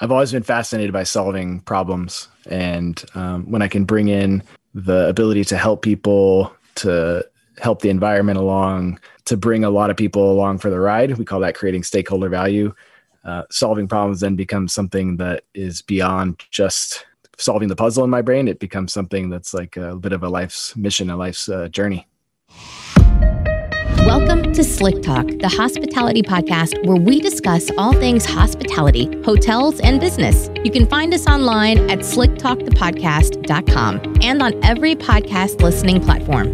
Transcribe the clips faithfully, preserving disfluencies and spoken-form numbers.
I've always been fascinated by solving problems. And um, when I can bring in the ability to help people, to help the environment along, to bring a lot of people along for the ride, we call that creating stakeholder value. Uh, solving problems then becomes something that is beyond just solving the puzzle in my brain. It becomes something that's like a bit of a life's mission, a life's uh, journey. Welcome to Slick Talk, the hospitality podcast where we discuss all things hospitality, hotels, and business. You can find us online at slick talk the podcast dot com and on every podcast listening platform.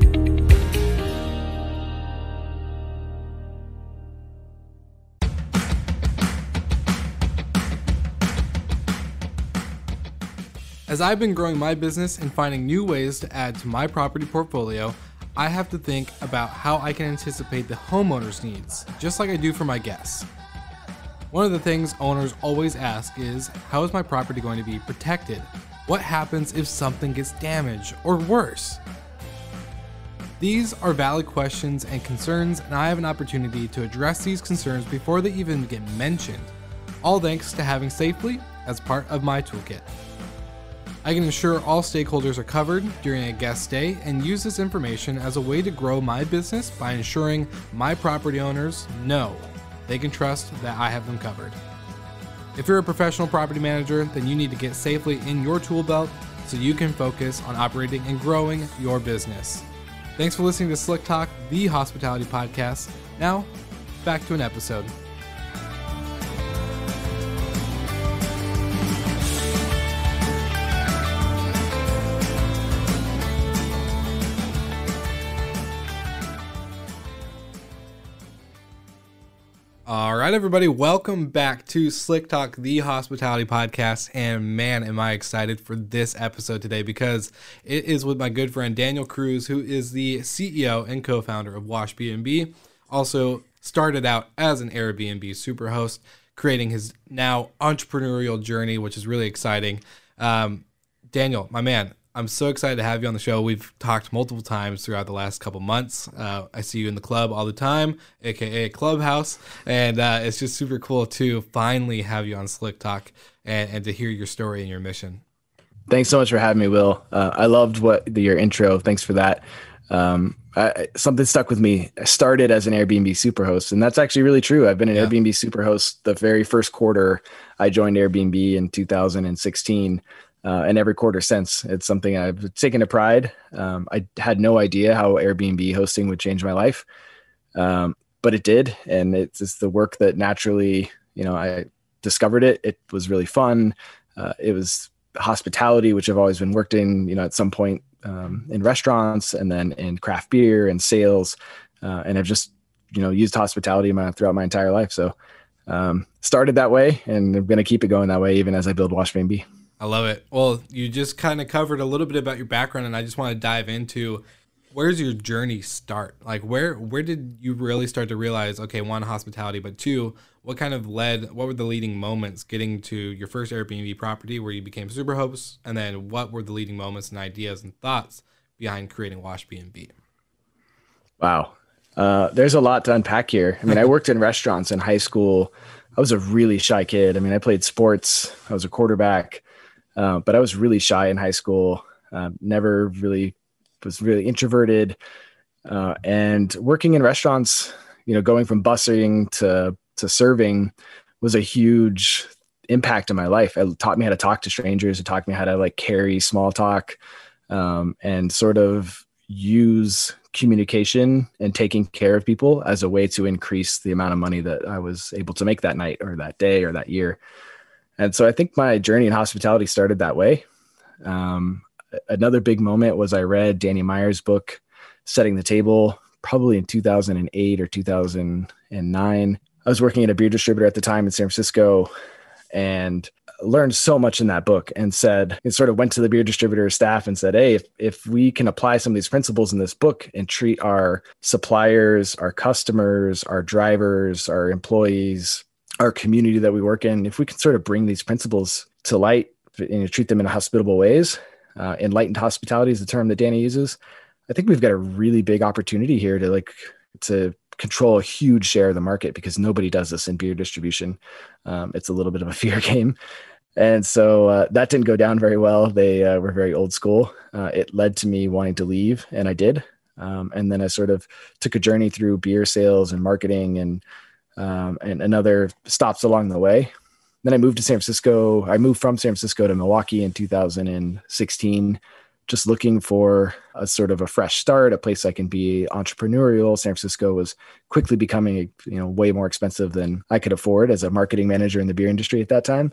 As I've been growing my business and finding new ways to add to my property portfolio, I have to think about how I can anticipate the homeowner's needs, just like I do for my guests. One of the things owners always ask is, how is my property going to be protected? What happens if something gets damaged or worse? These are valid questions and concerns, and I have an opportunity to address these concerns before they even get mentioned, all thanks to having Safely as part of my toolkit. I can ensure all stakeholders are covered during a guest stay and use this information as a way to grow my business by ensuring my property owners know they can trust that I have them covered. If you're a professional property manager, then you need to get Safely in your tool belt so you can focus on operating and growing your business. Thanks for listening to Slick Talk, the hospitality podcast. Now, back to an episode. All right, everybody, welcome back to Slick Talk, the hospitality podcast. And man, am I excited for this episode today because it is with my good friend Daniel Cruz, who is the C E O and co-founder of Wash B and B. Also started out as an Airbnb superhost, creating his now entrepreneurial journey, which is really exciting. Um, Daniel, my man, I'm so excited to have you on the show. We've talked multiple times throughout the last couple months. Uh, I see you in the club all the time, aka Clubhouse, and uh, it's just super cool to finally have you on Slick Talk and, and to hear your story and your mission. Thanks so much for having me, Will. Uh, I loved what the, your intro. Thanks for that. Um, I, something stuck with me. I started as an Airbnb superhost, and that's actually really true. I've been an yeah. Airbnb superhost the very first quarter. I joined Airbnb in two thousand sixteen. Uh, and every quarter since. It's something I've taken a pride. Um, I had no idea how Airbnb hosting would change my life, um, but it did. And it's just the work that naturally, you know, I discovered it. It was really fun. Uh, it was hospitality, which I've always been worked in, you know, at some point um, in restaurants and then in craft beer and sales. Uh, and I've just, you know, used hospitality my, throughout my entire life. So um, started that way, and I'm going to keep it going that way even as I build Wash B and B. I love it. Well, you just kind of covered a little bit about your background, and I just want to dive into where's your journey start? Like where where did you really start to realize, okay, one, hospitality, but two, what kind of led, what were the leading moments getting to your first Airbnb property where you became superhost, and then what were the leading moments and ideas and thoughts behind creating Wash B and B? Wow. Uh, there's a lot to unpack here. I mean, I worked in restaurants in high school. I was a really shy kid. I mean, I played sports. I was a quarterback. Uh, but I was really shy in high school, uh, never really was really introverted, uh, and working in restaurants, you know, going from busing to, to serving was a huge impact in my life. It taught me how to talk to strangers. It taught me how to like carry small talk, um, and sort of use communication and taking care of people as a way to increase the amount of money that I was able to make that night or that day or that year. And so I think my journey in hospitality started that way. Um, another big moment was I read Danny Meyer's book, Setting the Table, probably in two thousand eight or two thousand nine. I was working at a beer distributor at the time in San Francisco and learned so much in that book, and said, it sort of went to the beer distributor staff and said, hey, if, if we can apply some of these principles in this book and treat our suppliers, our customers, our drivers, our employees, our community that we work in, if we can sort of bring these principles to light and treat them in hospitable ways, uh, enlightened hospitality is the term that Danny uses. I think we've got a really big opportunity here to like, to control a huge share of the market, because nobody does this in beer distribution. Um, it's a little bit of a fear game. And so uh, that didn't go down very well. They uh, were very old school. Uh, it led to me wanting to leave, and I did. Um, and then I sort of took a journey through beer sales and marketing and um, and, and other stops along the way. Then I moved to San Francisco. I moved from San Francisco to Milwaukee in two thousand sixteen, just looking for a sort of a fresh start, a place I can be entrepreneurial. San Francisco was quickly becoming, you know, way more expensive than I could afford as a marketing manager in the beer industry at that time.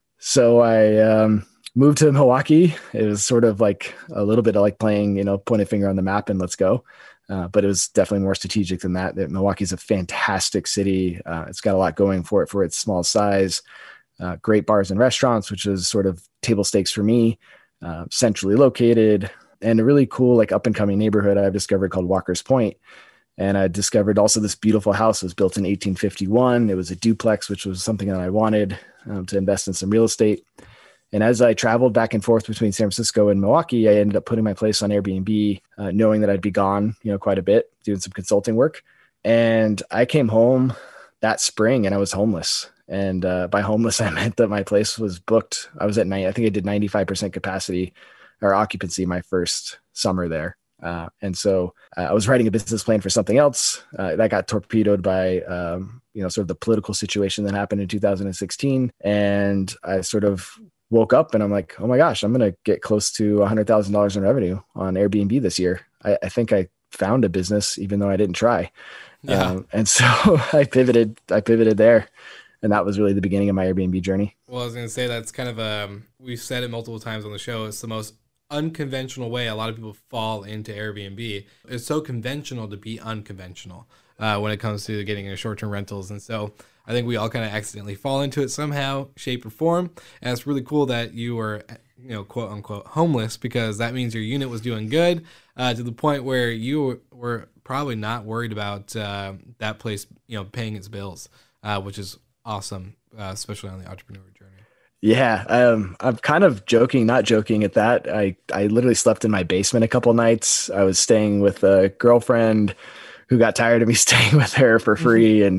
So I um, moved to Milwaukee. It was sort of like a little bit of like playing, you know, point a finger on the map and let's go. Uh, but it was definitely more strategic than that. That Milwaukee's a fantastic city. Uh, it's got a lot going for it for its small size, uh, great bars and restaurants, which is sort of table stakes for me, uh, centrally located, and a really cool, like up and coming neighborhood I've discovered called Walker's Point. And I discovered also this beautiful house was built in eighteen fifty-one. It was a duplex, which was something that I wanted um, to invest in some real estate. And as I traveled back and forth between San Francisco and Milwaukee, I ended up putting my place on Airbnb, uh, knowing that I'd be gone, you know, quite a bit, doing some consulting work. And I came home that spring and I was homeless. And uh, by homeless, I meant that my place was booked. I was at night. I think I did ninety-five percent capacity or occupancy my first summer there. Uh, and so uh, I was writing a business plan for something else uh, that got torpedoed by, um, you know, sort of the political situation that happened in two thousand sixteen. And I sort of woke up and I'm like, oh my gosh, I'm going to get close to one hundred thousand dollars in revenue on Airbnb this year. I, I think I found a business, even though I didn't try. Yeah. Um, and so I pivoted, I pivoted there. And that was really the beginning of my Airbnb journey. Well, I was going to say that's kind of, um, we've said it multiple times on the show. It's the most unconventional way a lot of people fall into Airbnb. It's so conventional to be unconventional uh, when it comes to getting into short-term rentals. And so I think we all kind of accidentally fall into it somehow, shape, or form. And it's really cool that you were, you know, quote unquote, homeless, because that means your unit was doing good uh, to the point where you were probably not worried about uh, that place, you know, paying its bills, uh, which is awesome, uh, especially on the entrepreneur journey. Yeah, um, I'm kind of joking, not joking at that. I, I literally slept in my basement a couple nights. I was staying with a girlfriend who got tired of me staying with her for free. And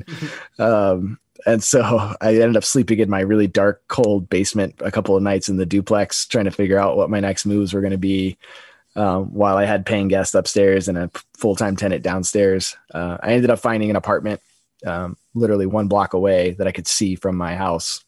um, and so I ended up sleeping in my really dark, cold basement a couple of nights in the duplex, trying to figure out what my next moves were going to be um, while I had paying guests upstairs and a full-time tenant downstairs. Uh, I ended up finding an apartment um, literally one block away that I could see from my house.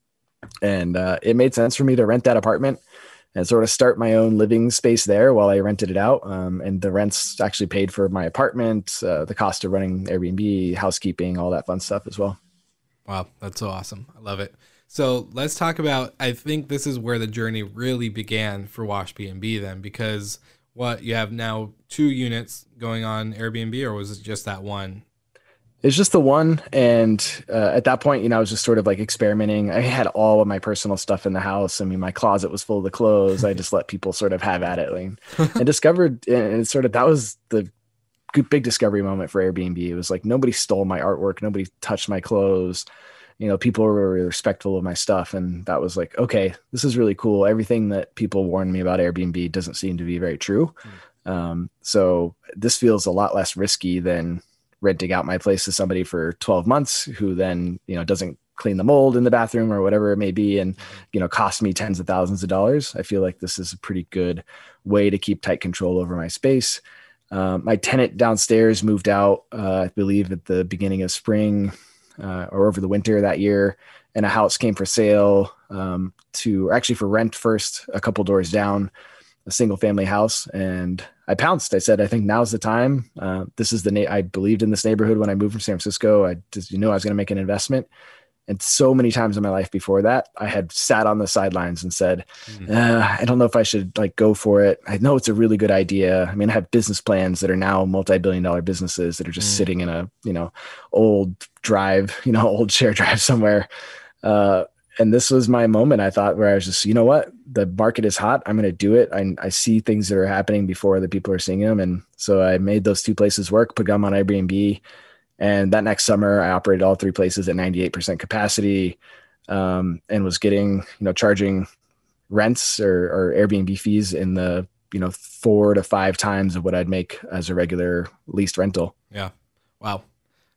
And uh, it made sense for me to rent that apartment and sort of start my own living space there while I rented it out. Um, and the rents actually paid for my apartment, uh, the cost of running Airbnb, housekeeping, all that fun stuff as well. Wow, that's so awesome. I love it. So let's talk about, I think this is where the journey really began for Wash B and B then, because what, you have now two units going on Airbnb, or was it just that one? It's just the one. And uh, at that point, you know, I was just sort of like experimenting. I had all of my personal stuff in the house. I mean, my closet was full of the clothes. I just let people sort of have at it. Like, and discovered, and it's sort of, that was the big discovery moment for Airbnb. It was like, nobody stole my artwork. Nobody touched my clothes. You know, people were really respectful of my stuff. And that was like, okay, this is really cool. Everything that people warned me about Airbnb doesn't seem to be very true. Mm. Um, so this feels a lot less risky than renting out my place to somebody for twelve months who then, you know, doesn't clean the mold in the bathroom or whatever it may be. And, you know, cost me tens of thousands of dollars. I feel like this is a pretty good way to keep tight control over my space. Um, my tenant downstairs moved out, uh, I believe at the beginning of spring uh, or over the winter that year. And a house came for sale um, to, or actually for rent first, a couple doors down, a single family house. And I pounced. I said, I think now's the time. Uh, this is the, na- I believed in this neighborhood when I moved from San Francisco. I just, you know, I was going to make an investment. And so many times in my life before that, I had sat on the sidelines and said, mm-hmm. uh, I don't know if I should like go for it. I know it's a really good idea. I mean, I have business plans that are now multi-billion dollar businesses that are just mm. sitting in a, you know, old drive, you know, old share drive somewhere. Uh, And this was my moment, I thought, where I was just, you know what, the market is hot. I'm going to do it. I, I see things that are happening before the people are seeing them. And so I made those two places work, put them on Airbnb. And that next summer, I operated all three places at ninety-eight percent capacity um, and was getting, you know, charging rents or, or Airbnb fees in the, you know, four to five times of what I'd make as a regular leased rental. Yeah. Wow.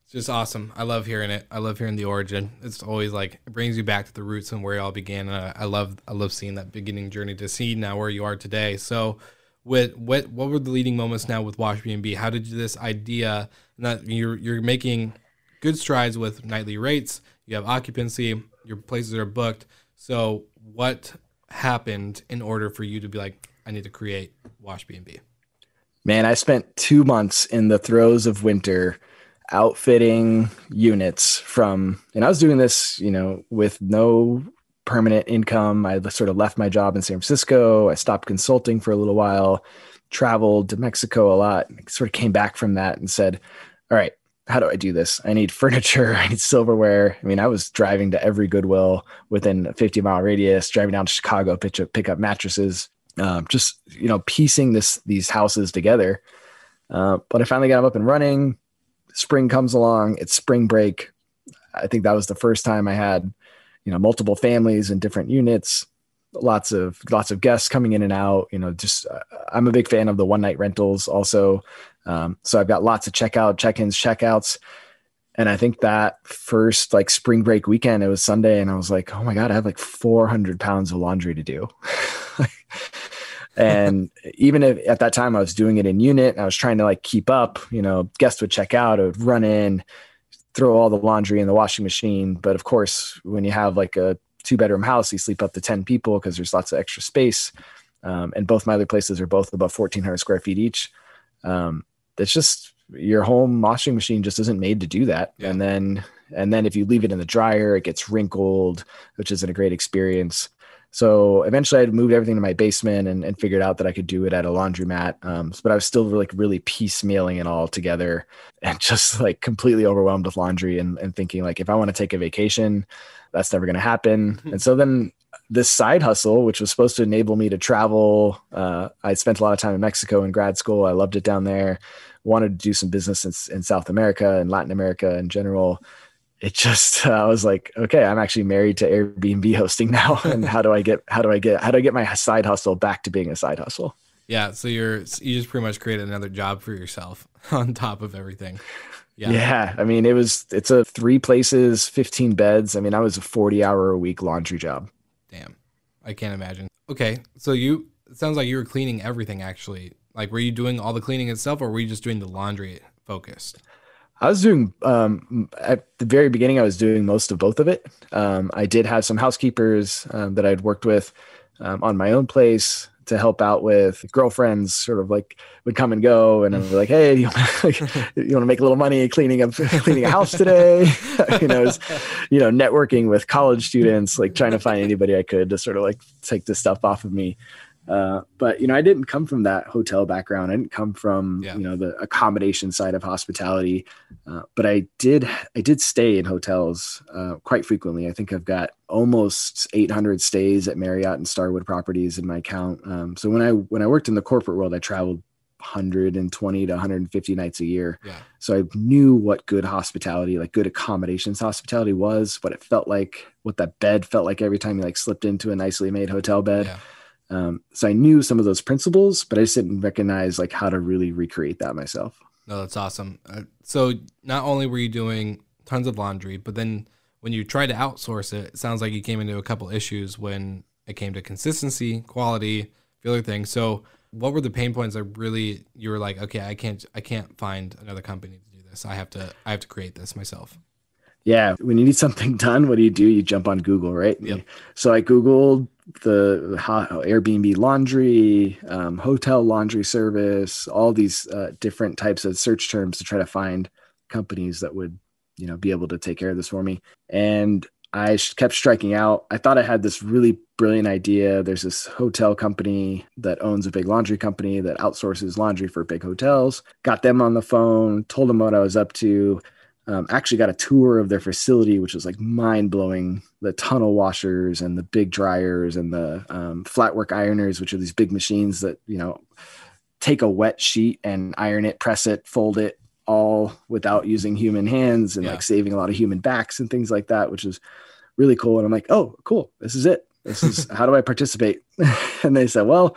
It's just awesome. I love hearing it. I love hearing the origin. It's always like, it brings you back to the roots and where it all began. And I, I love, I love seeing that beginning journey to see now where you are today. So with what, what were the leading moments now with Wash B and B? How did this idea that you're, you're making good strides with nightly rates, you have occupancy, your places are booked. So what happened in order for you to be like, I need to create Wash B and B? Man, I spent two months in the throes of winter outfitting units from, and I was doing this, you know, with no permanent income. I sort of left my job in San Francisco. I stopped consulting for a little while, traveled to Mexico a lot, sort of came back from that and said, all right, how do I do this? I need furniture. I need silverware. I mean, I was driving to every Goodwill within a fifty mile radius, driving down to Chicago, pick up, pick up mattresses, um, just, you know, piecing this, these houses together. Uh, but I finally got them up and running. Spring comes along, it's spring break. I think that was the first time I had, you know, multiple families in different units, lots of, lots of guests coming in and out, you know, just, uh, I'm a big fan of the one night rentals also. Um, so I've got lots of checkout, check-ins, checkouts. And I think that first like spring break weekend, it was Sunday. And I was like, oh my God, I have like four hundred pounds of laundry to do. And even if at that time I was doing it in unit, and I was trying to like keep up, you know, guests would check out, I would run in, throw all the laundry in the washing machine. But of course, when you have like a two bedroom house, you sleep up to ten people because there's lots of extra space. Um, and both my other places are both about fourteen hundred square feet each. Um, it's just, your home washing machine just isn't made to do that. Yeah. And then, and then if you leave it in the dryer, it gets wrinkled, which isn't a great experience. So eventually I moved everything to my basement and, and figured out that I could do it at a laundromat. Um, but I was still like really piecemealing it all together and just like completely overwhelmed with laundry and, and thinking like, if I want to take a vacation, that's never going to happen. And so then this side hustle, which was supposed to enable me to travel. Uh, I spent a lot of time in Mexico in grad school. I loved it down there. Wanted to do some business in, in South America and Latin America in general. It just, uh, I was like, okay, I'm actually married to Airbnb hosting now. And how do I get, how do I get, how do I get my side hustle back to being a side hustle? Yeah. So you're, you just pretty much created another job for yourself on top of everything. Yeah. Yeah. I mean, it was, it's a three places, fifteen beds. I mean, I was a forty hour a week laundry job. Damn. I can't imagine. Okay. So you, it sounds like you were cleaning everything actually. Like, were you doing all the cleaning itself or were you just doing the laundry focused? I was doing, um, at the very beginning, I was doing most of both of it. Um, I did have some housekeepers um, that I'd worked with um, on my own place to help out with. Girlfriends sort of like would come and go and I'd be like, hey, do you want like, you want to make a little money cleaning up, cleaning a house today? you know, was, you know, networking with college students, like trying to find anybody I could to sort of like take this stuff off of me. Uh, but, you know, I didn't come from that hotel background. I didn't come from, yeah. you know, the accommodation side of hospitality. Uh, but I did, I did stay in hotels uh, quite frequently. I think I've got almost eight hundred stays at Marriott and Starwood properties in my account. Um, so when I, when I worked in the corporate world, I traveled one hundred twenty to one hundred fifty nights a year. Yeah. So I knew what good hospitality, like good accommodations hospitality was, what it felt like, what that bed felt like every time you like slipped into a nicely made hotel bed. Yeah. Um, so I knew some of those principles, but I just didn't recognize like how to really recreate that myself. No, that's awesome. Uh, so not only were you doing tons of laundry, but then when you tried to outsource it, it sounds like you came into a couple issues when it came to consistency, quality, a few other things. So what were the pain points that really you were like, okay, I can't, I can't find another company to do this. I have to, I have to create this myself. Yeah. When you need something done, what do you do? You jump on Google, right? Yep. So I Googled the how, Airbnb laundry, um, hotel laundry service, all these uh, different types of search terms to try to find companies that would, you know, be able to take care of this for me. And I kept striking out. I thought I had this really brilliant idea. There's this hotel company that owns a big laundry company that outsources laundry for big hotels. Got them on the phone, told them what I was up to. Um, actually got a tour of their facility, which was like mind blowing. The tunnel washers and the big dryers and the um, flat work ironers, which are these big machines that, you know, take a wet sheet and iron it, press it, fold it all without using human hands and yeah. like saving a lot of human backs and things like that, which is really cool. And I'm like, oh, cool. This is it. This is how do I participate? And they said, well,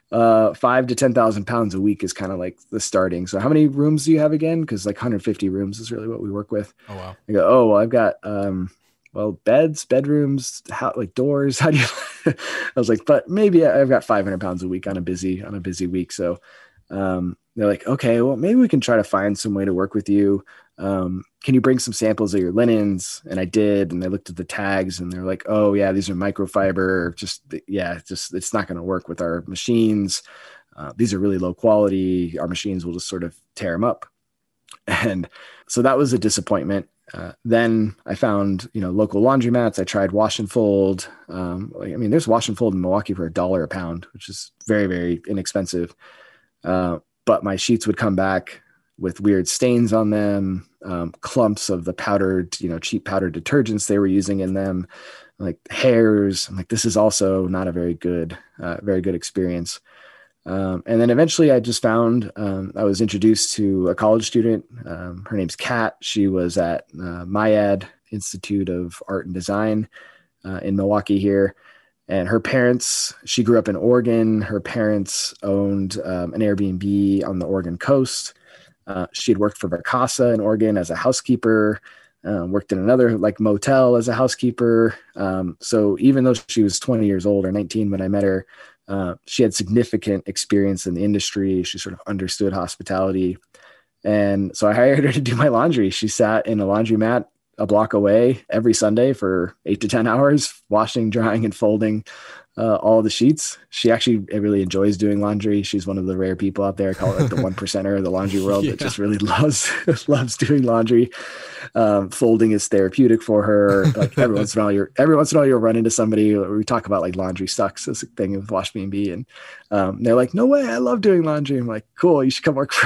uh, five to ten thousand pounds a week is kind of like the starting. So how many rooms do you have again? Because like one hundred fifty rooms is really what we work with. Oh wow. I go, oh well, I've got um, well beds, bedrooms, how like doors. How do you? I was like, but maybe I've got five hundred pounds a week on a busy on a busy week. So um, they're like, okay, well maybe we can try to find some way to work with you. Um, can you bring some samples of your linens? And I did, and they looked at the tags and they're like, oh yeah, these are microfiber. Just, yeah, just, it's not going to work with our machines. Uh, these are really low quality. Our machines will just sort of tear them up. And so that was a disappointment. Uh, then I found, you know, local laundromats. I tried wash and fold. Um, like, I mean, there's wash and fold in Milwaukee for a dollar a pound, which is very, very inexpensive. Uh, but my sheets would come back with weird stains on them, um, clumps of the powdered, you know, cheap powdered detergents they were using in them, like hairs. I'm like, this is also not a very good, uh, very good experience. Um, and then eventually I just found, um, I was introduced to a college student. Um, her name's Kat. She was at uh, MIAD Institute of Art and Design uh, in Milwaukee here. And her parents, she grew up in Oregon. Her parents owned um, an Airbnb on the Oregon coast. Uh, she had worked for Vacasa in Oregon as a housekeeper, um, worked in another like motel as a housekeeper. Um, so even though she was twenty years old or nineteen when I met her, uh, she had significant experience in the industry. She sort of understood hospitality. And so I hired her to do my laundry. She sat in a laundromat a block away every Sunday for eight to ten hours, washing, drying, and folding uh, all the sheets. She actually really enjoys doing laundry. She's one of the rare people out there, call it like the one percenter of the laundry world yeah. that just really loves, loves doing laundry. Um, folding is therapeutic for her. Like every once in a while, you're, every once in a while you'll run into somebody, we talk about like laundry sucks as a thing with Wash B and B. And um, they're like, no way, I love doing laundry. I'm like, cool, you should come work for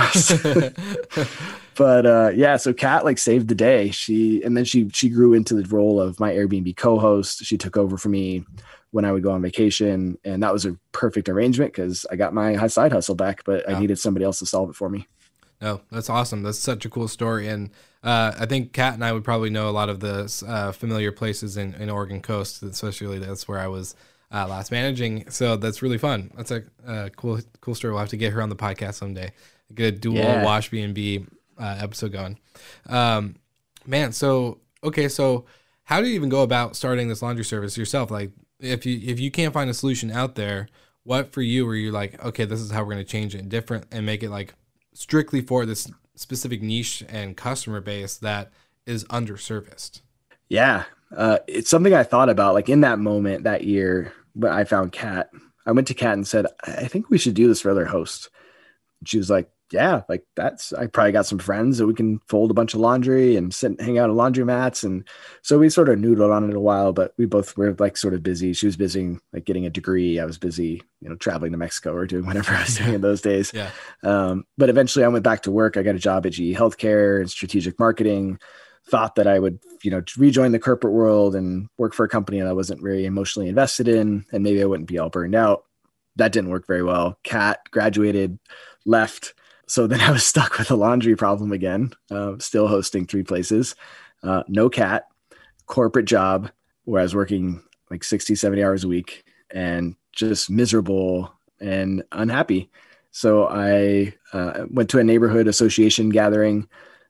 us. But uh, yeah, so Kat like saved the day. She, and then she, she grew into the role of my Airbnb co-host. She took over for me when I would go on vacation. And that was a perfect arrangement because I got my side hustle back, but yeah. I needed somebody else to solve it for me. No, that's awesome. That's such a cool story. And uh, I think Kat and I would probably know a lot of the uh, familiar places in, in Oregon coast, especially that's where I was uh, last managing. So that's really fun. That's a uh, cool, cool story. We'll have to get her on the podcast someday. Get a dual yeah. Wash B and B uh, episode going. Um, man, so, okay. So how do you even go about starting this laundry service yourself? Like if you, if you can't find a solution out there, what for you were you like, okay, this is how we're going to change it different and make it like strictly for this specific niche and customer base that is underserviced? Yeah. Uh, it's something I thought about like in that moment that year when I found Kat. I went to Kat and said, I think we should do this for other hosts. She was like, yeah, like that's, I probably got some friends that we can fold a bunch of laundry and sit and hang out in laundromats. And so we sort of noodled on it a while, but we both were like sort of busy. She was busy like getting a degree. I was busy, you know, traveling to Mexico or doing whatever I was doing in those days. Yeah. Um, but eventually I went back to work. I got a job at G E Healthcare and strategic marketing, thought that I would, you know, rejoin the corporate world and work for a company that I wasn't very emotionally invested in. And maybe I wouldn't be all burned out. That didn't work very well. Kat graduated, left. So then I was stuck with a laundry problem again, uh, still hosting three places, uh, no Kat, corporate job where I was working like sixty, seventy hours a week and just miserable and unhappy. So I uh, went to a neighborhood association gathering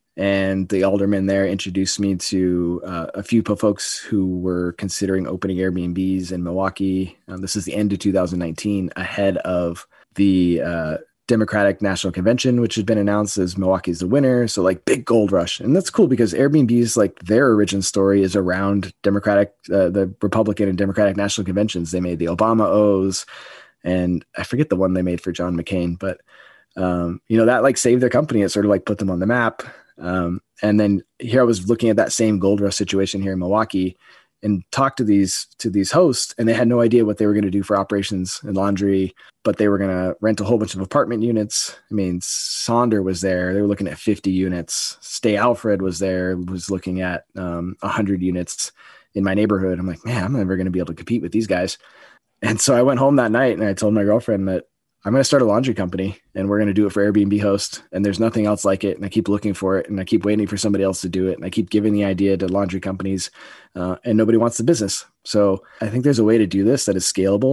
and the alderman there introduced me to uh, a few folks who were considering opening Airbnbs in Milwaukee. Um, this is the end of two thousand nineteen, ahead of the uh, Democratic National Convention, which had been announced as Milwaukee's the winner. So like big gold rush. And that's cool because Airbnb's like their origin story is around Democratic, uh, the Republican and Democratic National Conventions. They made the Obama O's and I forget the one they made for John McCain, but um, you know, that like saved their company. It sort of like put them on the map. Um, and then here I was looking at that same gold rush situation here in Milwaukee and talked to these, to these hosts, and they had no idea what they were going to do for operations and laundry, but they were going to rent a whole bunch of apartment units. I mean, Sonder was there. They were looking at fifty units. Stay Alfred was there, was looking at um, one hundred units in my neighborhood. I'm like, man, I'm never going to be able to compete with these guys. And so I went home that night and I told my girlfriend that I'm going to start a laundry company and we're going to do it for Airbnb host. And there's nothing else like it. And I keep looking for it and I keep waiting for somebody else to do it. And I keep giving the idea to laundry companies uh, and nobody wants the business. So I think there's a way to do this that is scalable,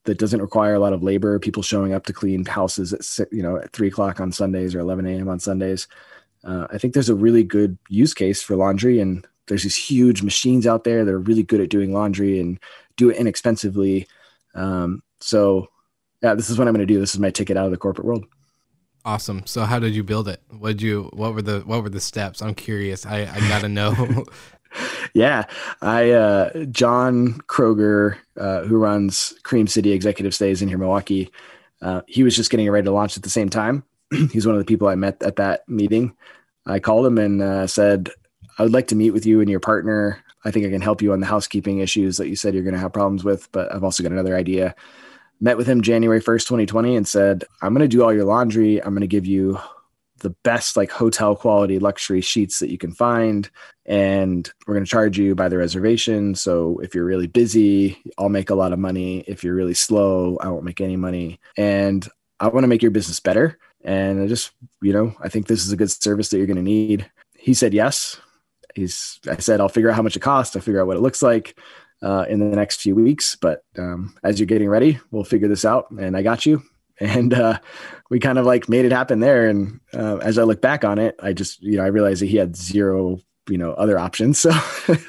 that doesn't require a lot of labor, people showing up to clean houses at, you know, at three o'clock on Sundays or eleven a.m. on Sundays. Uh, I think there's a really good use case for laundry, and there's these huge machines out there that are really good at doing laundry and do it inexpensively. Um, so yeah, this is what I'm going to do. This is my ticket out of the corporate world. Awesome. So how did you build it? What did you, what were the, what were the steps? I'm curious. I, I gotta know. Yeah. I, uh, John Kroger, uh, who runs Cream City Executive Stays in here, Milwaukee. Uh, he was just getting ready to launch at the same time. He's one of the people I met at that meeting. I called him and uh, said, I would like to meet with you and your partner. I think I can help you on the housekeeping issues that you said you're going to have problems with, but I've also got another idea. Met with him January first, twenty twenty, and said, I'm going to do all your laundry. I'm going to give you the best like hotel quality luxury sheets that you can find. And we're going to charge you by the reservation. So if you're really busy, I'll make a lot of money. If you're really slow, I won't make any money. And I want to make your business better. And I just, you know, I think this is a good service that you're going to need. He said, yes. He's, I said, I'll figure out how much it costs. I'll figure out what it looks like uh, in the next few weeks. But um, as you're getting ready, we'll figure this out, and I got you. And uh, we kind of like made it happen there. And uh, as I look back on it, I just, you know, I realized that he had zero, you know, other options. So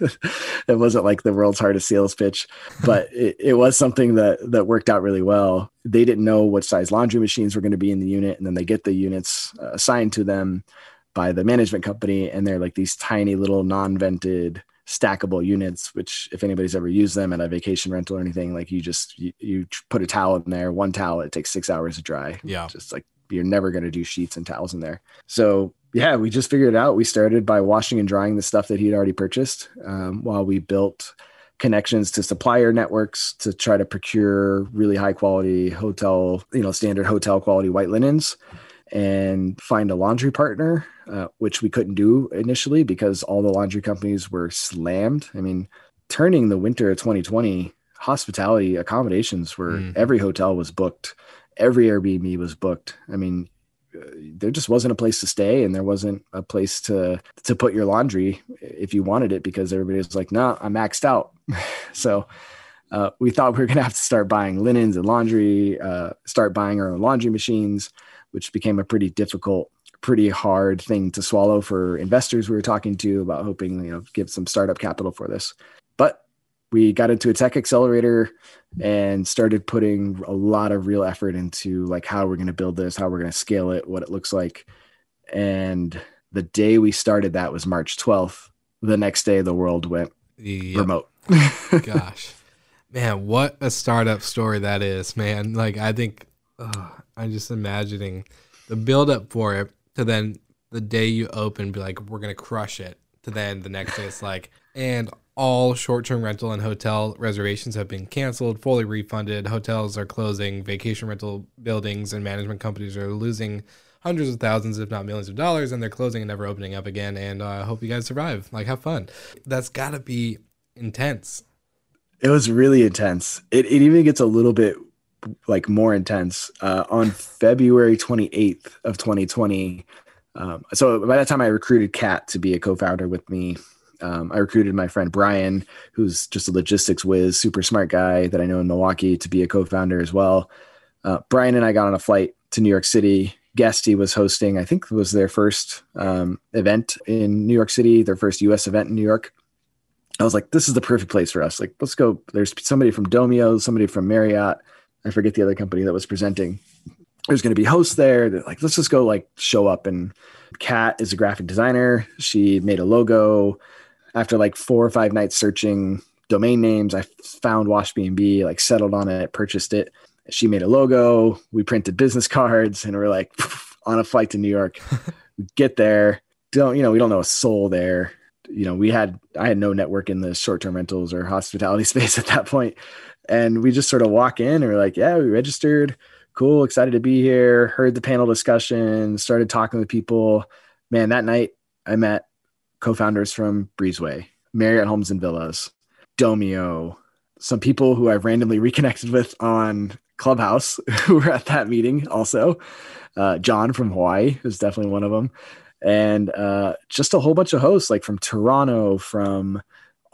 it wasn't like the world's hardest sales pitch, but it, it was something that, that worked out really well. They didn't know what size laundry machines were going to be in the unit. And then they get the units uh, assigned to them by the management company. And they're like these tiny little non-vented stackable units, which if anybody's ever used them at a vacation rental or anything, like you just, you, you put a towel in there, one towel, it takes six hours to dry. Yeah. Just like, you're never going to do sheets and towels in there. So yeah, we just figured it out. We started by washing and drying the stuff that he'd already purchased um, while we built connections to supplier networks to try to procure really high quality hotel, you know, standard hotel quality white linens, and find a laundry partner, uh, which we couldn't do initially because all the laundry companies were slammed. I mean, turning the winter of twenty twenty, hospitality accommodations were, mm. every hotel was booked. Every Airbnb was booked. I mean, uh, there just wasn't a place to stay, and there wasn't a place to, to put your laundry if you wanted it, because everybody was like, no, nah, I'm maxed out. So uh, we thought we were going to have to start buying linens and laundry, uh, start buying our own laundry machines, which became a pretty difficult, pretty hard thing to swallow for investors we were talking to about hoping, you know, give some startup capital for this. But we got into a tech accelerator and started putting a lot of real effort into like how we're going to build this, how we're going to scale it, what it looks like. And the day we started that was March twelfth. The next day the world went yep. remote. Gosh, man, what a startup story that is, man. Like, I think uh, I'm just imagining the build up for it to then the day you open, be like, we're going to crush it, to then the next day it's like, and all short-term rental and hotel reservations have been canceled, fully refunded. Hotels are closing, vacation rental buildings and management companies are losing hundreds of thousands, if not millions of dollars, and they're closing and never opening up again. And I uh, hope you guys survive. Like, have fun. That's got to be intense. It was really intense. It, it even gets a little bit like more intense. Uh, on February twenty-eighth of twenty twenty, um, so by that time I recruited Kat to be a co-founder with me. Um, I recruited my friend Brian, who's just a logistics whiz, super smart guy that I know in Milwaukee, to be a co-founder as well. Uh, Brian and I got on a flight to New York City. Guesty was hosting, I think it was their first um, event in New York City, their first U S event in New York. I was like, this is the perfect place for us. Like, let's go. There's somebody from Domio, somebody from Marriott. I forget the other company that was presenting. There's going to be hosts there. They're like, let's just go like show up. And Kat is a graphic designer. She made a logo. After like four or five nights searching domain names, I found WashBnB, like settled on it, purchased it. She made a logo. We printed business cards, and we're like on a flight to New York. We get there. Don't, you know, we don't know a soul there. You know, we had, I had no network in the short-term rentals or hospitality space at that point. And we just sort of walk in and we're like, yeah, we registered. Cool. Excited to be here. Heard the panel discussion, started talking with people. Man, that night I met co-founders from Breezeway, Marriott Homes and Villas, Domio, some people who I've randomly reconnected with on Clubhouse who were at that meeting also. Uh, John from Hawaii was definitely one of them. And uh, just a whole bunch of hosts, like from Toronto, from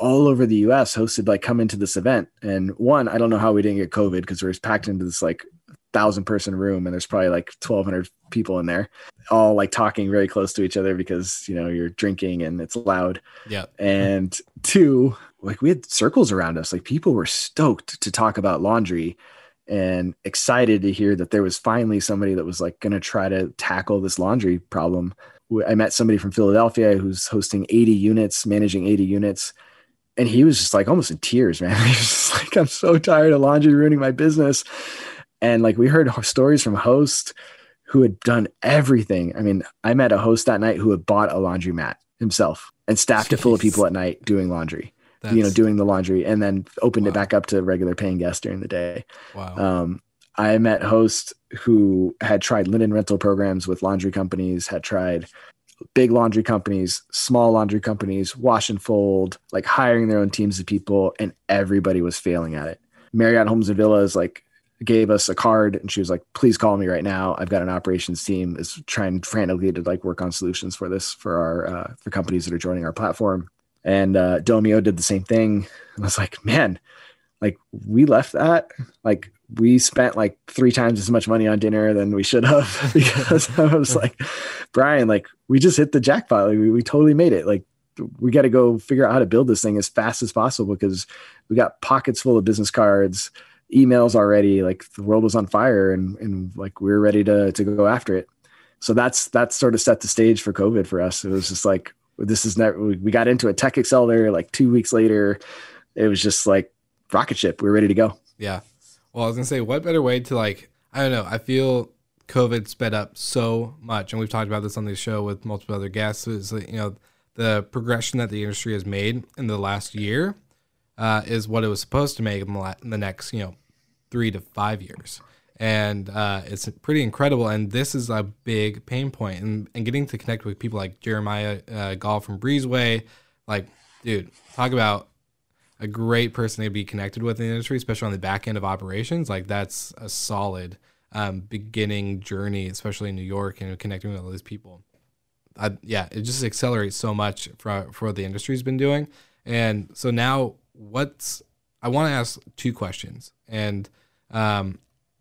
all over the U S hosted like come into this event. And one, I don't know how we didn't get COVID because we were packed into this like thousand person room and there's probably like twelve hundred people in there, all like talking very close to each other because, you know, you're drinking and it's loud. Yeah. And two, like we had circles around us, like people were stoked to talk about laundry and excited to hear that there was finally somebody that was like going to try to tackle this laundry problem. I met somebody from Philadelphia who's hosting eighty units, managing eighty units. And he was just like almost in tears, man. He was just like, I'm so tired of laundry ruining my business. And like, we heard stories from hosts who had done everything. I mean, I met a host that night who had bought a laundromat himself and staffed Jeez. it full of people at night doing laundry, That's... you know, doing the laundry and then opened wow. it back up to regular paying guests during the day. Wow. Um, I met hosts who had tried linen rental programs with laundry companies, had tried big laundry companies, small laundry companies, wash and fold, like hiring their own teams of people, and everybody was failing at it. Marriott Homes and Villas like gave us a card and she was like, please call me right now. I've got an operations team is trying frantically to like work on solutions for this, for our, uh, for companies that are joining our platform. And uh, Domio did the same thing. And I was like, man, like we left that, like we spent like three times as much money on dinner than we should have because I was like, Brian, like we just hit the jackpot. Like, we, we totally made it. Like we got to go figure out how to build this thing as fast as possible because we got pockets full of business cards, emails already, like the world was on fire and, and like we were ready to, to go after it. So that's, that's sort of set the stage for COVID for us. It was just like, this is never, we got into a tech accelerator, like two weeks later, it was just like rocket ship. We were ready to go. Yeah. Well, I was gonna say, what better way to like, I don't know. I feel COVID sped up so much. And we've talked about this on the show with multiple other guests is like, you know, the progression that the industry has made in the last year uh, is what it was supposed to make in the, la- in the next, you know, three to five years. And uh, it's pretty incredible. And this is a big pain point. And, and getting to connect with people like Jeremiah uh, Gall from Breezeway, like, dude, talk about a great person to be connected with in the industry, especially on the back end of operations. Like that's a solid um, beginning journey, especially in New York and connecting with all these people. I, yeah, it just accelerates so much for, for what the industry's been doing. And so now what's, I want to ask two questions. And um,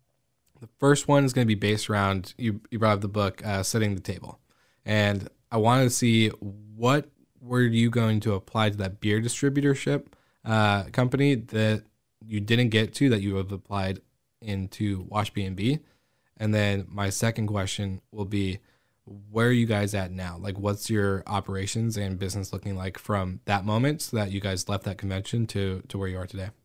the first one is going to be based around, you, you brought up the book, uh, Setting the Table. And I wanted to see what were you going to apply to that beer distributorship uh, company that you didn't get to that you have applied into Wash B and B. And then my second question will be, where are you guys at now? Like, what's your operations and business looking like from that moment so that you guys left that convention to, to where you are today?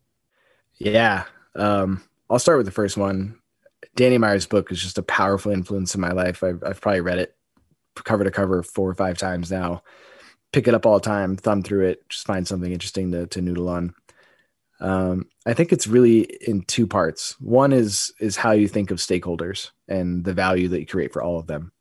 Yeah. Um, I'll start with the first one. Danny Meyer's book is just a powerful influence in my life. I've, I've probably read it cover to cover four or five times now. Pick it up all the time, thumb through it, just find something interesting to, to noodle on. Um, I think it's really in two parts. One is, is how you think of stakeholders and the value that you create for all of them.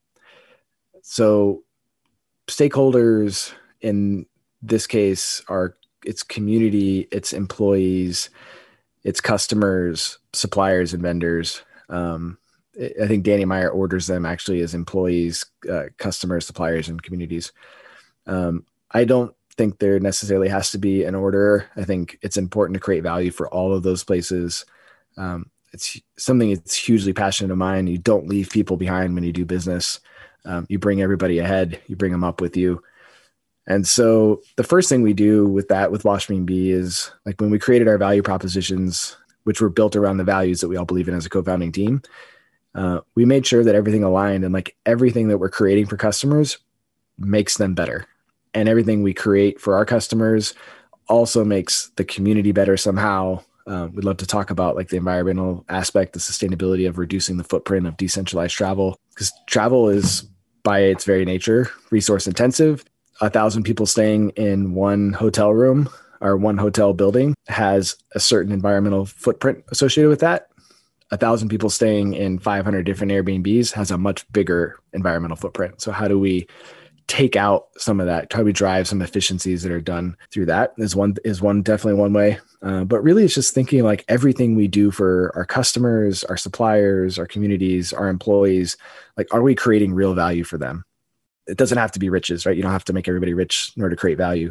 So stakeholders in this case are it's community, it's employees, it's customers, suppliers, and vendors. Um, I think Danny Meyer orders them actually as employees, uh, customers, suppliers, and communities. Um, I don't think there necessarily has to be an order. I think it's important to create value for all of those places. Um, it's something that's hugely passionate of mine. You don't leave people behind when you do business. Um, you bring everybody ahead, you bring them up with you. And so the first thing we do with that, with Wash B and B is like when we created our value propositions, which were built around the values that we all believe in as a co-founding team, uh, we made sure that everything aligned and like everything that we're creating for customers makes them better. And everything we create for our customers also makes the community better somehow. Um, we'd love to talk about like the environmental aspect, the sustainability of reducing the footprint of decentralized travel, because travel is by its very nature resource intensive. A thousand people staying in one hotel room or one hotel building has a certain environmental footprint associated with that. A thousand people staying in five hundred different Airbnbs has a much bigger environmental footprint. So how do we take out some of that? How do we drive some efficiencies that are done through that is one, is one, definitely one way. Uh, but really it's just thinking like everything we do for our customers, our suppliers, our communities, our employees, like, are we creating real value for them? It doesn't have to be riches, right? You don't have to make everybody rich in order to create value.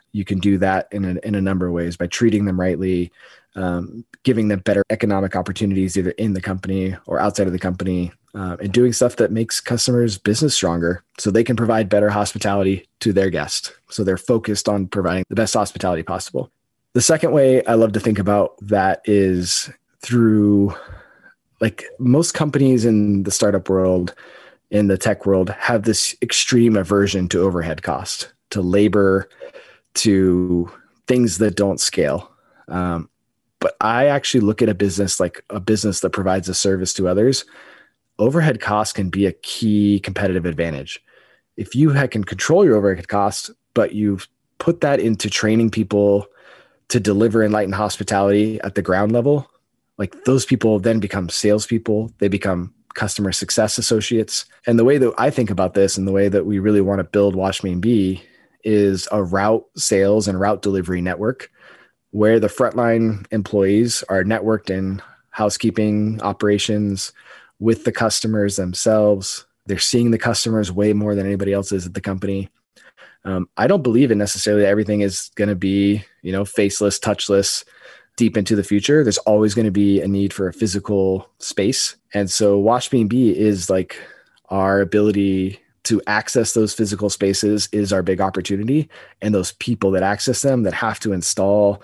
You can do that in a, in a number of ways by treating them rightly, um, giving them better economic opportunities either in the company or outside of the company, uh, and doing stuff that makes customers' business stronger so they can provide better hospitality to their guests. So they're focused on providing the best hospitality possible. The second way I love to think about that is through, like, most companies in the startup world, in the tech world, have this extreme aversion to overhead cost, to labor, to things that don't scale. Um, but I actually look at a business like a business that provides a service to others. Overhead costs can be a key competitive advantage. If you can control your overhead costs, but you put that into training people to deliver enlightened hospitality at the ground level, like, those people then become salespeople. They become customer success associates. And the way that I think about this and the way that we really want to build Wash Me and Be is a route sales and route delivery network where the frontline employees are networked in housekeeping operations with the customers themselves. They're seeing the customers way more than anybody else is at the company. Um, I don't believe in necessarily that everything is going to be, you know, faceless, touchless, deep into the future. There's always going to be a need for a physical space. And so Wash Me and Be is like our ability to access those physical spaces is our big opportunity. And those people that access them, that have to install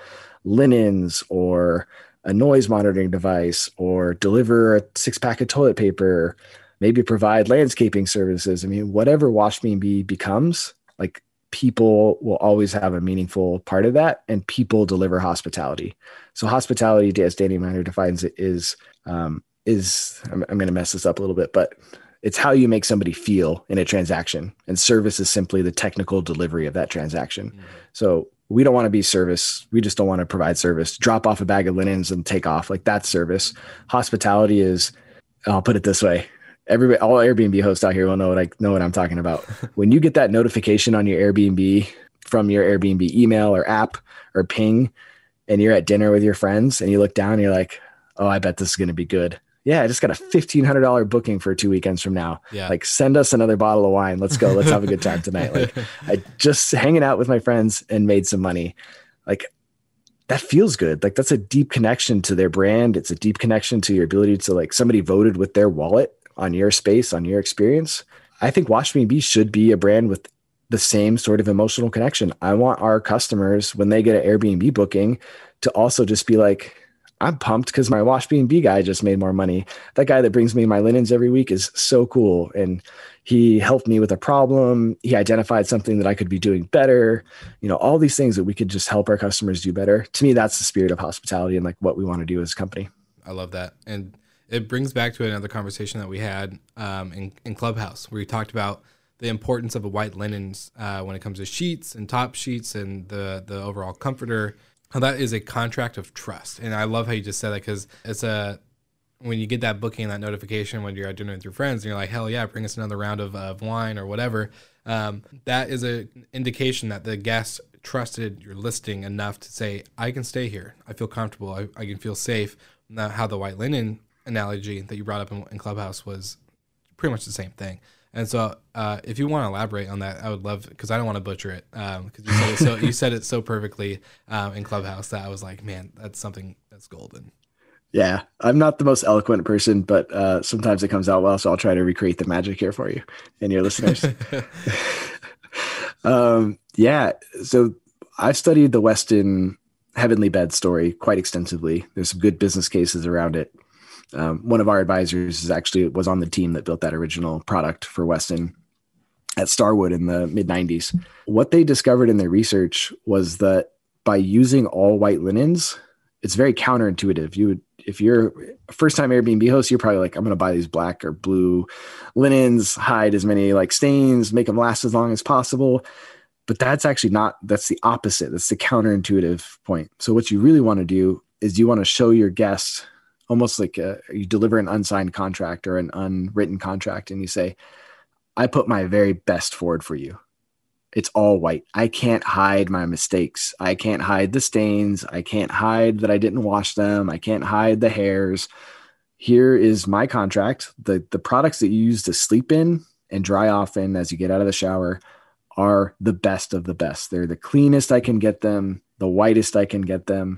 linens or a noise monitoring device or deliver a six pack of toilet paper, maybe provide landscaping services. I mean, whatever Wash Me and Be becomes, like, people will always have a meaningful part of that, and people deliver hospitality. So hospitality, as Danny Miner defines it, is, um, is I'm, I'm going to mess this up a little bit, but it's how you make somebody feel in a transaction. And service is simply the technical delivery of that transaction. Mm-hmm. So we don't want to be service. We just don't want to provide service. Drop off a bag of linens and take off. Like, that's service. Hospitality is, I'll put it this way. Everybody, all Airbnb hosts out here will know what I know what I'm talking about. When you get that notification on your Airbnb from your Airbnb email or app or ping, and you're at dinner with your friends and you look down and you're like, oh, I bet this is going to be good. Yeah, I just got a fifteen hundred dollars booking for two weekends from now. Yeah. Like, send us another bottle of wine. Let's go. Let's have a good time tonight. Like, I just hanging out with my friends and made some money. Like, that feels good. Like, that's a deep connection to their brand. It's a deep connection to your ability to, like, somebody voted with their wallet on your space, on your experience. I think Wash Me and Be should be a brand with the same sort of emotional connection. I want our customers, when they get an Airbnb booking, to also just be like, I'm pumped because my Wash Me and Be guy just made more money. That guy that brings me my linens every week is so cool. And he helped me with a problem. He identified something that I could be doing better. You know, all these things that we could just help our customers do better. To me, that's the spirit of hospitality and, like, what we want to do as a company. I love that. And it brings back to another conversation that we had um, in, in Clubhouse, where we talked about the importance of a white linens uh, when it comes to sheets and top sheets and the the overall comforter. How that is a contract of trust. And I love how you just said that, because it's a, when you get that booking, that notification when you're at dinner with your friends and you're like, hell yeah, bring us another round of, of wine or whatever. Um, that is an indication that the guest trusted your listing enough to say, I can stay here. I feel comfortable. I, I can feel safe. Now, how the white linen analogy that you brought up in, in Clubhouse was pretty much the same thing. And so uh, if you want to elaborate on that, I would love, because I don't want to butcher it, because um, you said it so you said it so perfectly um, in Clubhouse that I was like, man, that's something that's golden. Yeah, I'm not the most eloquent person, but uh, sometimes it comes out well, so I'll try to recreate the magic here for you and your listeners. um, yeah, so I've studied the Westin Heavenly Bed story quite extensively. There's some good business cases around it. Um, one of our advisors is actually was on the team that built that original product for Westin at Starwood in the mid nineties. What they discovered in their research was that by using all white linens, it's very counterintuitive. You would, if you're a first time Airbnb host, you're probably like, I'm going to buy these black or blue linens, hide as many like stains, make them last as long as possible. But that's actually not, that's the opposite. That's the counterintuitive point. So what you really want to do is you want to show your guests, almost like a, you deliver an unsigned contract or an unwritten contract, and you say, I put my very best forward for you. It's all white. I can't hide my mistakes. I can't hide the stains. I can't hide that I didn't wash them. I can't hide the hairs. Here is my contract. The, the products that you use to sleep in and dry off in as you get out of the shower are the best of the best. They're the cleanest I can get them, the whitest I can get them.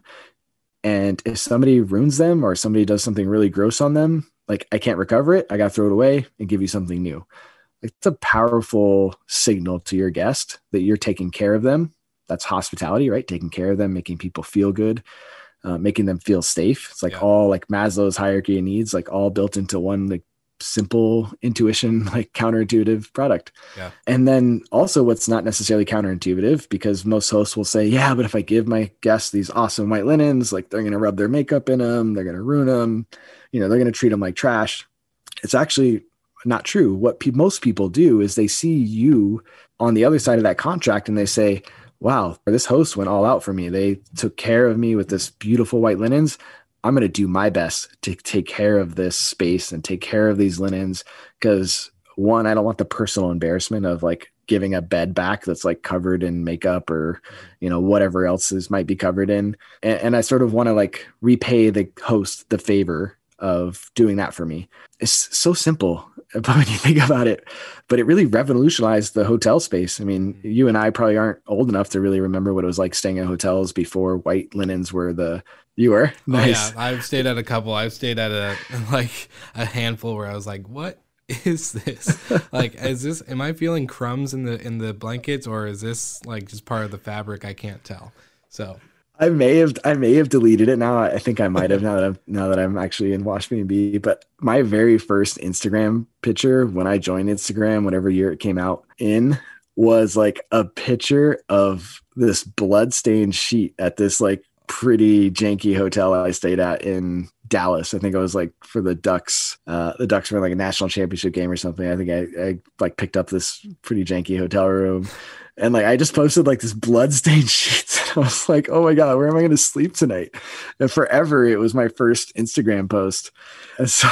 And if somebody ruins them or somebody does something really gross on them, like I can't recover it. I got to throw it away and give you something new. It's a powerful signal to your guest that you're taking care of them. That's hospitality, right? Taking care of them, making people feel good, uh, making them feel safe. It's like yeah. all like Maslow's hierarchy of needs, like all built into one like simple intuition, like counterintuitive product. Yeah. And then also what's not necessarily counterintuitive, because most hosts will say, yeah, but if I give my guests these awesome white linens, like they're going to rub their makeup in them, they're going to ruin them, you know, they're going to treat them like trash. It's actually not true. What pe- most people do is they see you on the other side of that contract and they say, wow, this host went all out for me. They took care of me with this beautiful white linens. I'm going to do my best to take care of this space and take care of these linens. Because one, I don't want the personal embarrassment of like giving a bed back that's like covered in makeup or, you know, whatever else is might be covered in. And, and I sort of want to like repay the host the favor of doing that for me. It's so simple when you think about it, but it really revolutionized the hotel space. I mean, you and I probably aren't old enough to really remember what it was like staying in hotels before white linens were the, you were? Nice. Oh, yeah. I've stayed at a couple. I've stayed at a, like a handful where I was like, what is this? Like, is this, am I feeling crumbs in the, in the blankets, or is this like just part of the fabric? I can't tell. So I may have I may have deleted it now. I think I might have now that I'm now that I'm actually in Wash B and B. But my very first Instagram picture when I joined Instagram, whatever year it came out in, was like a picture of this bloodstained sheet at this like pretty janky hotel I stayed at in Dallas. I think it was like for the Ducks. Uh, the Ducks were in like a national championship game or something. I think I, I like picked up this pretty janky hotel room. And like, I just posted like this bloodstained sheets. And I was like, oh my God, where am I going to sleep tonight? And forever, it was my first Instagram post. And so,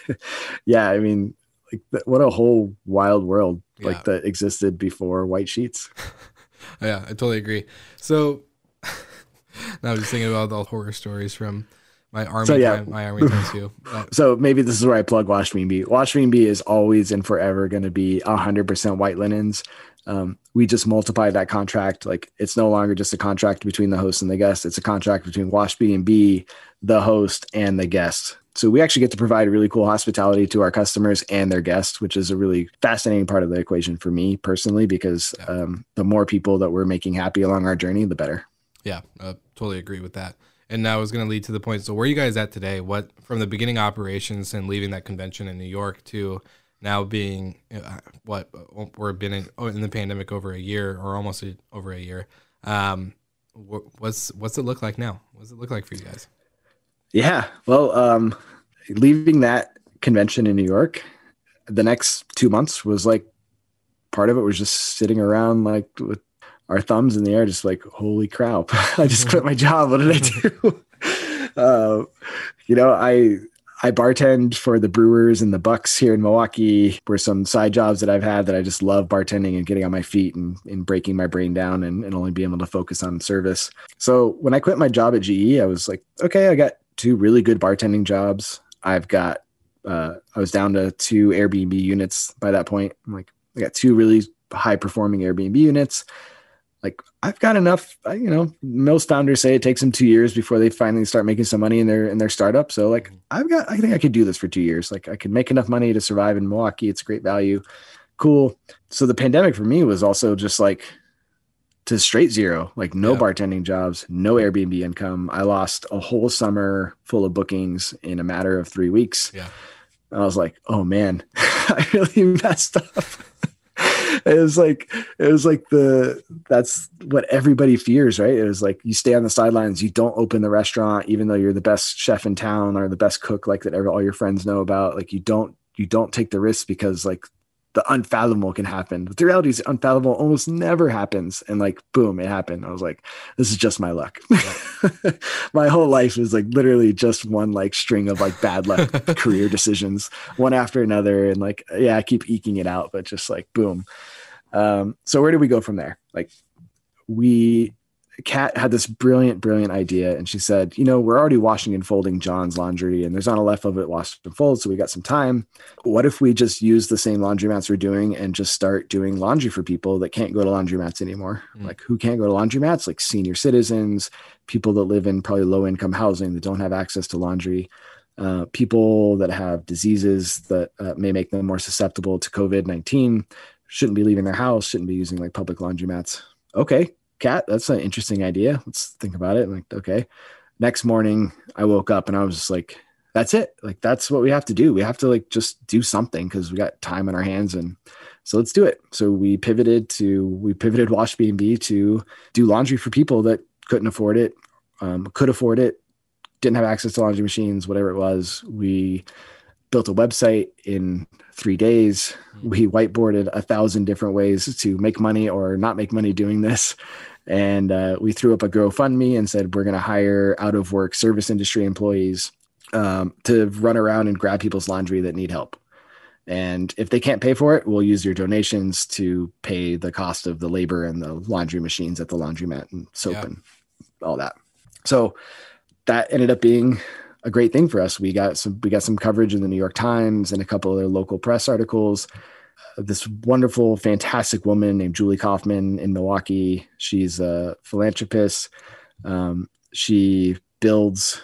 yeah, I mean, like th- what a whole wild world like yeah. that existed before white sheets. Yeah, I totally agree. So now I'm just thinking about the horror stories from my army so, yeah. time, my army time too. But. So maybe this is where I plug Wash B and B. Wash B and B is always and forever going to be one hundred percent white linens. Um, we just multiply that contract. Like it's no longer just a contract between the host and the guest. It's a contract between Wash B and B, the host, and the guest. So we actually get to provide really cool hospitality to our customers and their guests, which is a really fascinating part of the equation for me personally, because yeah. um, the more people that we're making happy along our journey, the better. Yeah, I totally agree with that. And now it's going to lead to the point. So where are you guys at today? What, from the beginning operations and leaving that convention in New York to now being uh, what we're been in, in the pandemic over a year or almost a, over a year. Um, what's, what's it look like now? What does it look like for you guys? Yeah. Well, um, leaving that convention in New York, the next two months was like, part of it was just sitting around like with our thumbs in the air, just like, holy crap, I just quit my job. What did I do? uh, you know, I, I bartend for the Brewers and the Bucks here in Milwaukee, were some side jobs that I've had that I just love bartending and getting on my feet and, and breaking my brain down and, and only being able to focus on service. So when I quit my job at G E, I was like, okay, I got two really good bartending jobs. I've got, uh, I was down to two Airbnb units by that point. I'm like, I got two really high performing Airbnb units. Like I've got enough, you know, most founders say it takes them two years before they finally start making some money in their, in their startup. So like, I've got, I think I could do this for two years. Like I could make enough money to survive in Milwaukee. It's great value. Cool. So the pandemic for me was also just like to straight zero, like no yeah. bartending jobs, no Airbnb income. I lost a whole summer full of bookings in a matter of three weeks. Yeah. And I was like, oh man, I really messed up. It was like, it was like the, that's what everybody fears, right? It was like, you stay on the sidelines, you don't open the restaurant, even though you're the best chef in town or the best cook, like that all your friends know about. Like you don't, you don't take the risk because like the unfathomable can happen. But the reality is unfathomable almost never happens. And like, boom, it happened. I was like, this is just my luck. My whole life is like literally just one like string of like bad luck career decisions, one after another. And like, yeah, I keep eking it out, but just like, boom. Um, so where do we go from there? Like we Kat had this brilliant, brilliant idea. And she said, you know, we're already washing and folding John's laundry and there's not a left of it washed and fold. So we got some time. What if we just use the same laundromats we're doing and just start doing laundry for people that can't go to laundromats anymore? Mm. Like who can't go to laundromats? Like senior citizens, people that live in probably low income housing that don't have access to laundry, uh, people that have diseases that uh, may make them more susceptible to COVID nineteen, shouldn't be leaving their house, shouldn't be using like public laundromats. Okay. Kat, that's an interesting idea. Let's think about it. I'm like, okay. Next morning I woke up and I was just like, that's it. Like, that's what we have to do. We have to like, just do something because we got time on our hands. And so let's do it. So we pivoted to, we pivoted Wash B and B to do laundry for people that couldn't afford it, um, could afford it, didn't have access to laundry machines, whatever it was. We built a website in three days. We whiteboarded a thousand different ways to make money or not make money doing this. And uh, we threw up a GoFundMe and said, we're going to hire out of work service industry employees um, to run around and grab people's laundry that need help. And if they can't pay for it, we'll use your donations to pay the cost of the labor and the laundry machines at the laundromat and soap yeah. and all that. So that ended up being a great thing for us. We got some, we got some coverage in the New York Times and a couple of their local press articles. This wonderful, fantastic woman named Julie Kaufman in Milwaukee. She's a philanthropist. Um, she builds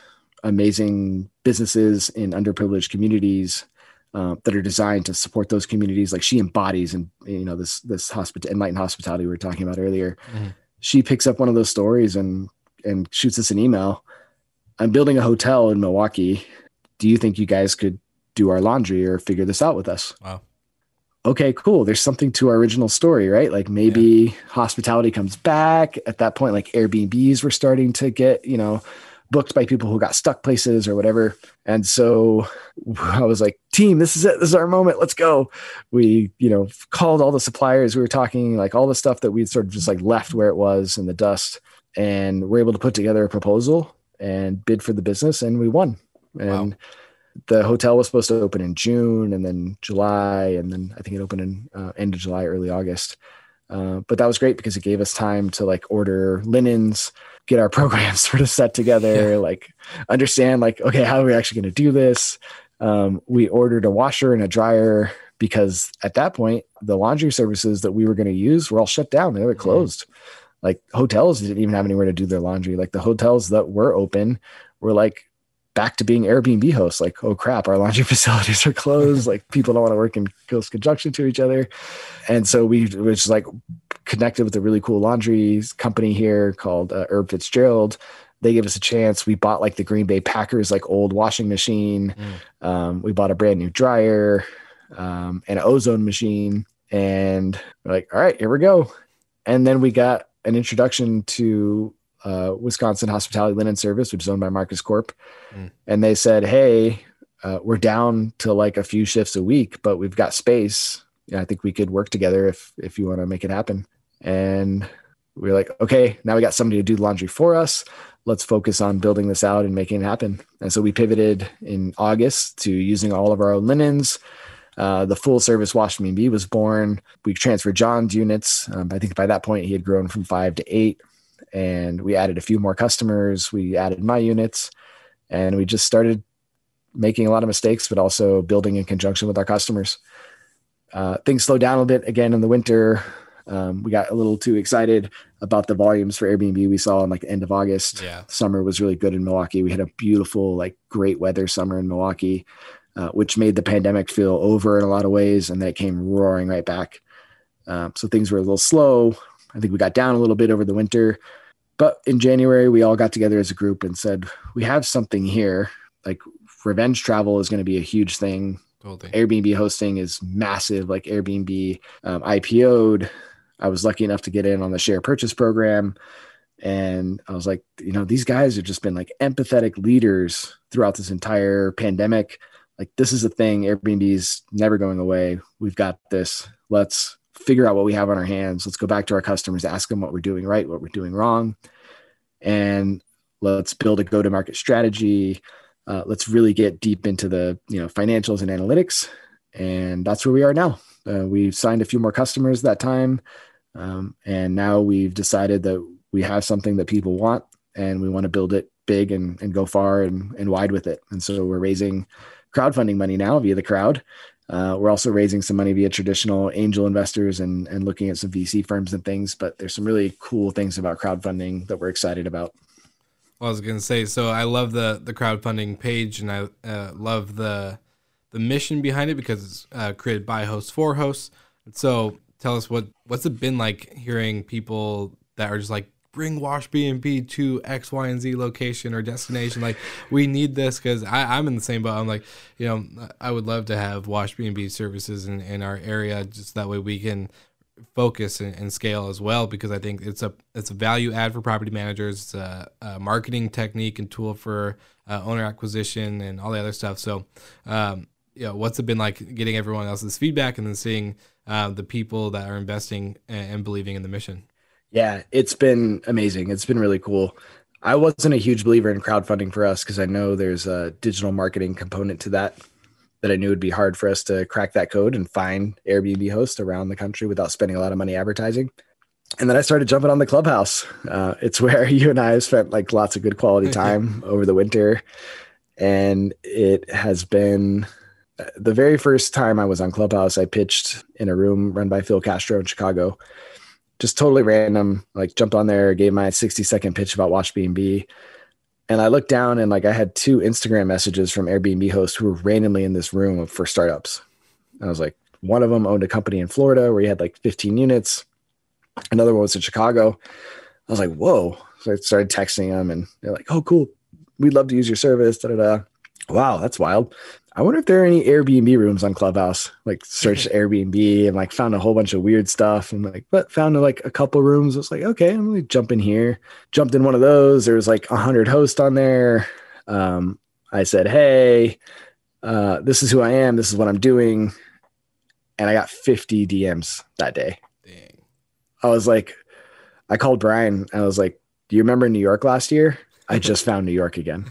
amazing businesses in underprivileged communities uh, that are designed to support those communities. Like she embodies, and you know, this this hospital, enlightened hospitality we were talking about earlier. Mm-hmm. She picks up one of those stories and and shoots us an email. I'm building a hotel in Milwaukee. Do you think you guys could do our laundry or figure this out with us? Wow. Okay, cool. There's something to our original story, right? Like maybe yeah. hospitality comes back at that point, like Airbnbs were starting to get, you know, booked by people who got stuck places or whatever. And so I was like, team, this is it. This is our moment. Let's go. We, you know, called all the suppliers. We were talking like all the stuff that we'd sort of just like left where it was in the dust, and we're able to put together a proposal and bid for the business, and we won. And wow. The hotel was supposed to open in June and then July. And then I think it opened in uh, end of July, early August. Uh, but that was great because it gave us time to like order linens, get our programs sort of set together, yeah. like understand like, okay, how are we actually going to do this? Um, we ordered a washer and a dryer because at that point, the laundry services that we were going to use were all shut down. They were closed. Mm-hmm. Like hotels didn't even have anywhere to do their laundry. Like the hotels that were open were like back to being Airbnb hosts. Like, oh crap, our laundry facilities are closed. Like people don't want to work in close conjunction to each other. And so we were just like connected with a really cool laundry company here called uh, Herb Fitzgerald. They gave us a chance. We bought like the Green Bay Packers, like old washing machine. Mm. Um, we bought a brand new dryer um, and an ozone machine. And we're like, all right, here we go. And then we got an introduction to uh, Wisconsin Hospitality Linen Service, which is owned by Marcus Corp. Mm. And they said, hey, uh, we're down to like a few shifts a week, but we've got space. Yeah, I think we could work together if, if you want to make it happen. And we we're like, okay, now we got somebody to do laundry for us. Let's focus on building this out and making it happen. And so we pivoted in August to using all of our own linens. Uh, the full service Wash B and B was born. We transferred John's units. Um, I think by that point he had grown from five to eight, and we added a few more customers. We added my units, and we just started making a lot of mistakes, but also building in conjunction with our customers. Uh, things slowed down a bit again in the winter. Um, we got a little too excited about the volumes for Airbnb we saw in like the end of August. Yeah. Summer was really good in Milwaukee. We had a beautiful, like great weather summer in Milwaukee, uh, which made the pandemic feel over in a lot of ways. And then it came roaring right back. Um, so things were a little slow. I think we got down a little bit over the winter, but in January, we all got together as a group and said, we have something here. Like revenge travel is going to be a huge thing. Totally. Airbnb hosting is massive. Like Airbnb um, I P O'd. I was lucky enough to get in on the share purchase program. And I was like, you know, these guys have just been like empathetic leaders throughout this entire pandemic. Like this is a thing. Airbnb's never going away. We've got this. Let's figure out what we have on our hands. Let's go back to our customers, ask them what we're doing right, what we're doing wrong. And let's build a go-to-market strategy. Uh, let's really get deep into the, you know, financials and analytics. And that's where we are now. Uh, we've signed a few more customers that time. Um, and now we've decided that we have something that people want and we want to build it big and, and go far and, and wide with it. And so we're raising crowdfunding money now via the crowd. Uh, we're also raising some money via traditional angel investors and, and looking at some V C firms and things, but there's some really cool things about crowdfunding that we're excited about. Well, I was going to say, so I love the, the crowdfunding page, and I uh, love the the mission behind it because it's uh, created by hosts for hosts. So tell us, what what's it been like hearing people that are just like, bring Wash B and B to X, Y, and Z location or destination. Like, we need this, because I'm in the same boat. I'm like, you know, I would love to have Wash B and B services in, in our area, just that way we can focus and, and scale as well, because I think it's a it's a value add for property managers. It's a, a marketing technique and tool for uh, owner acquisition and all the other stuff. So, um, you know, what's it been like getting everyone else's feedback and then seeing uh, the people that are investing and, and believing in the mission? Yeah, it's been amazing. It's been really cool. I wasn't a huge believer in crowdfunding for us because I know there's a digital marketing component to that, that I knew would be hard for us to crack that code and find Airbnb hosts around the country without spending a lot of money advertising. And then I started jumping on the Clubhouse. Uh, it's where you and I have spent like lots of good quality time over the winter. And it has been the very first time I was on Clubhouse, I pitched in a room run by Phil Castro in Chicago. Just totally random, like jumped on there, gave my sixty second pitch about Wash B and B. And I looked down and like I had two Instagram messages from Airbnb hosts who were randomly in this room for startups. And I was like, one of them owned a company in Florida where he had like fifteen units. Another one was in Chicago. I was like, whoa. So I started texting them and they're like, oh, cool. We'd love to use your service. Da, da, da. Wow, that's wild. I wonder if there are any Airbnb rooms on Clubhouse. Like searched Airbnb and like found a whole bunch of weird stuff and like, but found like a couple rooms. I was like, okay, I'm gonna jump in here. Jumped in one of those. There was like a hundred hosts on there. Um, I said, hey, uh, this is who I am. This is what I'm doing. And I got fifty D Ms that day. Dang. I was like, I called Brian. I was like, do you remember New York last year? I just found New York again.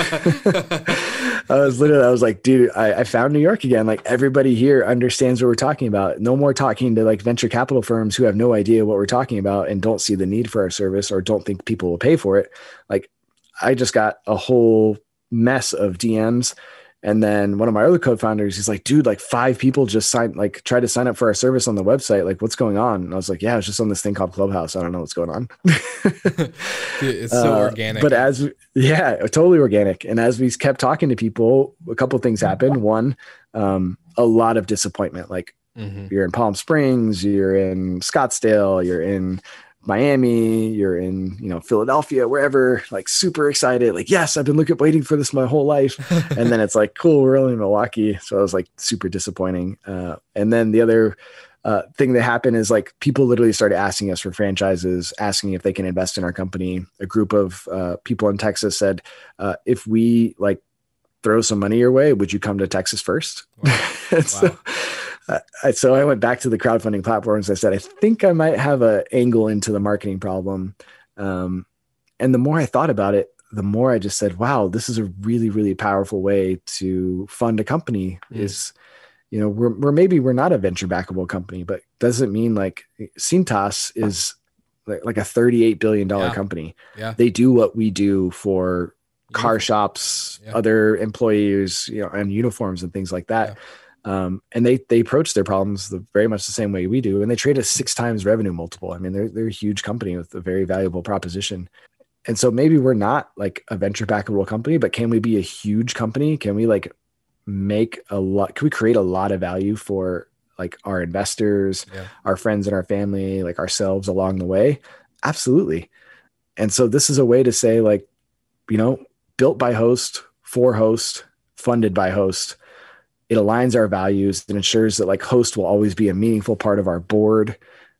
I was literally, I was like, dude, I, I found New York again. Like everybody here understands what we're talking about. No more talking to like venture capital firms who have no idea what we're talking about and don't see the need for our service or don't think people will pay for it. Like I just got a whole mess of D Ms. And then one of my other co-founders, he's like, dude, like five people just signed, like tried to sign up for our service on the website. Like what's going on? And I was like, yeah, it's just on this thing called Clubhouse. I don't know what's going on. Dude, it's so uh, organic. But as, yeah, totally organic. And as we kept talking to people, a couple of things happened. One, um, a lot of disappointment. Like mm-hmm. you're in Palm Springs, you're in Scottsdale, you're in Miami, you're in, you know, Philadelphia, wherever, like super excited. Like, yes, I've been looking, waiting for this my whole life. And then it's like, cool, we're only in Milwaukee. So I was like super disappointing. Uh, and then the other uh, thing that happened is like people literally started asking us for franchises, asking if they can invest in our company. A group of uh, people in Texas said, uh, if we like throw some money your way, would you come to Texas first? Wow. Wow. so, Uh, so I went back to the crowdfunding platforms. I said, I think I might have an angle into the marketing problem. Um, and the more I thought about it, the more I just said, wow, this is a really, really powerful way to fund a company. Mm. Is, you know, we're, we're maybe we're not a venture backable company, but doesn't mean like Cintas is like, like a thirty-eight billion dollars yeah. company. Yeah. They do what we do for car shops, yeah. other employees, you know, and uniforms and things like that. Yeah. Um, and they they approach their problems the, very much the same way we do, and they trade a six times revenue multiple. I mean, they're they're a huge company with a very valuable proposition. And so maybe we're not like a venture backable company, but can we be a huge company? Can we like make a lot? Can we create a lot of value for like our investors, yeah. our friends and our family, like ourselves along the way? Absolutely. And so this is a way to say like, you know, built by host, for host, funded by host. It aligns our values and ensures that like host will always be a meaningful part of our board,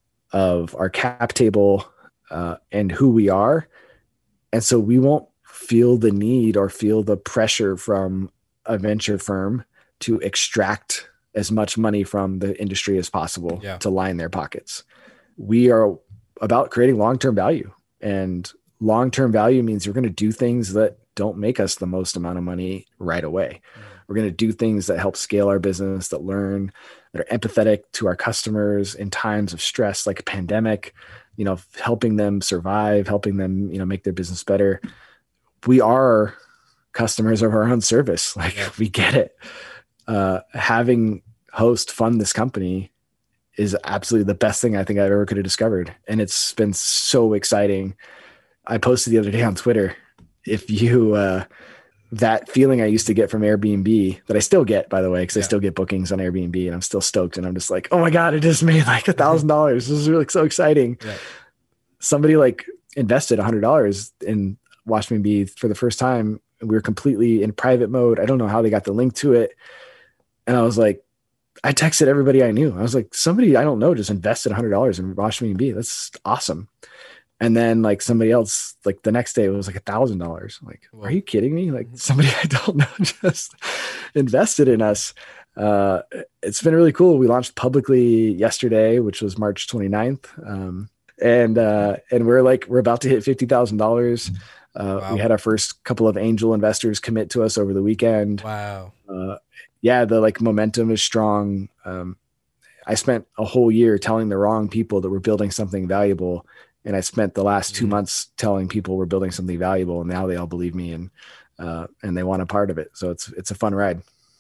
of our cap table, uh, and who we are. And so we won't feel the need or feel the pressure from a venture firm to extract as much money from the industry as possible yeah. to line their pockets. We are about creating long-term value, and long-term value means you're going to do things that don't make us the most amount of money right away. We're going to do things that help scale our business, that learn, that are empathetic to our customers in times of stress, like a pandemic, you know, helping them survive, helping them, you know, make their business better. We are customers of our own service. Like yeah. we get it. Uh, having Host fund this company is absolutely the best thing I think I've ever could have discovered. And it's been so exciting. I posted the other day on Twitter, if you, uh, that feeling I used to get from Airbnb that I still get, by the way, because yeah. I still get bookings on Airbnb and I'm still stoked. And I'm just like, oh my God, I just made like a thousand dollars. This is really so exciting. Yeah. Somebody like invested a hundred dollars in Watch Me Be for the first time. We were completely in private mode. I don't know how they got the link to it. And I was like, I texted everybody I knew. I was like, somebody I don't know just invested a hundred dollars in Watch Me Be. That's awesome. And then like somebody else, like the next day it was like a thousand dollars. Like, Whoa. Are you kidding me? Like somebody I don't know just invested in us. Uh, it's been really cool. We launched publicly yesterday, which was March twenty-ninth. Um, and, uh, and we're like, we're about to hit fifty thousand dollars. Uh, wow. We had our first couple of angel investors commit to us over the weekend. Wow. Uh, yeah, the like momentum is strong. Um, I spent a whole year telling the wrong people that we're building something valuable. And I spent the last two mm. months telling people we're building something valuable, and now they all believe me and uh, and they want a part of it. So it's it's a fun ride.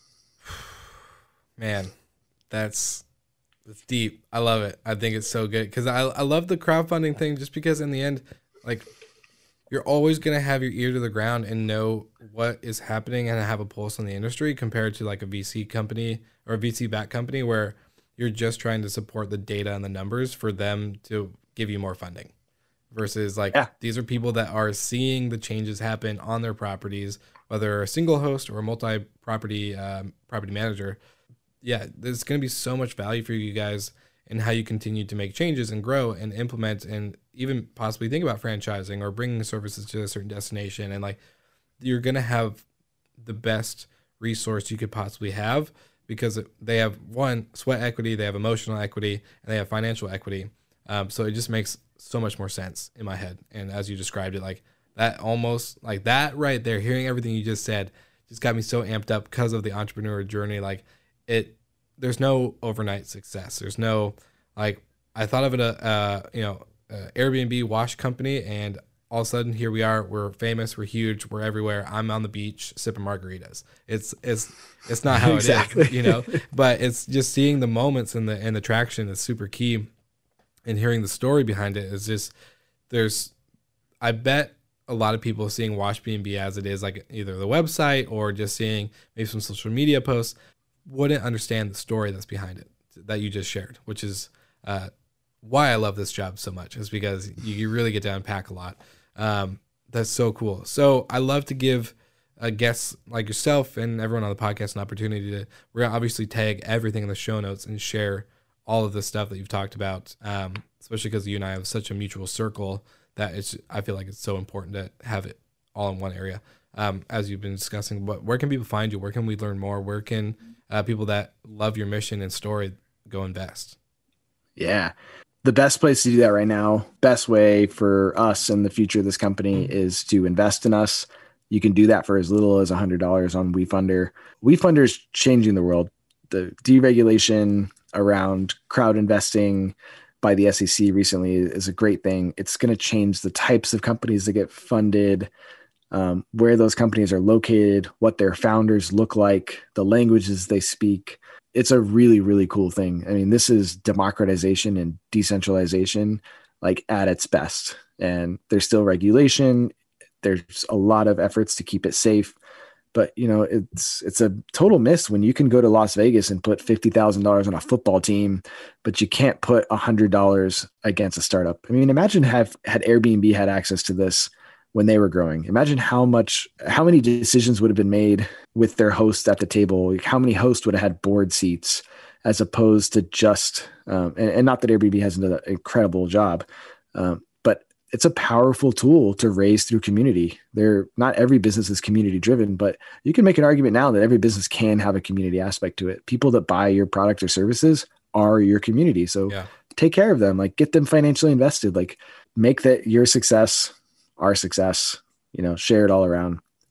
Man, that's that's deep. I love it. I think it's so good because I I love the crowdfunding thing just because in the end, like you're always gonna have your ear to the ground and know what is happening and have a pulse on the industry compared to like a V C company or a V C backed company where you're just trying to support the data and the numbers for them to give you more funding versus like yeah. these are people that are seeing the changes happen on their properties, whether a single host or a multi-property um, property manager. Yeah, there's going to be so much value for you guys in how you continue to make changes and grow and implement and even possibly think about franchising or bringing services to a certain destination. And like, you're going to have the best resource you could possibly have because they have one sweat equity, they have emotional equity, and they have financial equity. Um, so it just makes so much more sense in my head. And as you described it, like that almost like that right there, hearing everything you just said just got me so amped up because of the entrepreneur journey. Like it, there's no overnight success. There's no, like, I thought of it, a, uh, you know, uh, Airbnb wash company. And all of a sudden here we are, we're famous, we're huge, we're everywhere. I'm on the beach sipping margaritas. It's, it's, it's not how exactly. it is, you know, but it's just seeing the moments and the, and the traction is super key. And hearing the story behind it is just, there's, I bet a lot of people seeing Watch B and B as it is, like either the website or just seeing maybe some social media posts, wouldn't understand the story that's behind it that you just shared, which is uh, why I love this job so much, is because you, you really get to unpack a lot. Um, that's so cool. So I love to give uh, guests like yourself and everyone on the podcast an opportunity to, we're going to obviously tag everything in the show notes and share all of the stuff that you've talked about, um, especially because you and I have such a mutual circle that it's, I feel like it's so important to have it all in one area. Um, as you've been discussing, but where can people find you? Where can we learn more? Where can uh, people that love your mission and story go invest? Yeah. The best place to do that right now, best way for us and the future of this company is to invest in us. You can do that for as little as one hundred dollars on WeFunder. WeFunder is changing the world. The deregulation around crowd investing by the S E C recently is a great thing. It's going to change the types of companies that get funded, um, where those companies are located, what their founders look like, the languages they speak. It's a really, really cool thing. I mean, this is democratization and decentralization like at its best. And there's still regulation. There's a lot of efforts to keep it safe. But, you know, it's it's a total miss when you can go to Las Vegas and put fifty thousand dollars on a football team, but you can't put one hundred dollars against a startup. I mean, imagine have had Airbnb had access to this when they were growing. Imagine how much, how many decisions would have been made with their host at the table. Like how many hosts would have had board seats as opposed to just, um, and, and not that Airbnb has done an incredible job, um, but it's a powerful tool to raise through community. They're not every business is community driven, but you can make an argument now that every business can have a community aspect to it. People that buy your product or services are your community. So yeah. Take care of them, like get them financially invested, like make that your success, our success, you know, share it all around.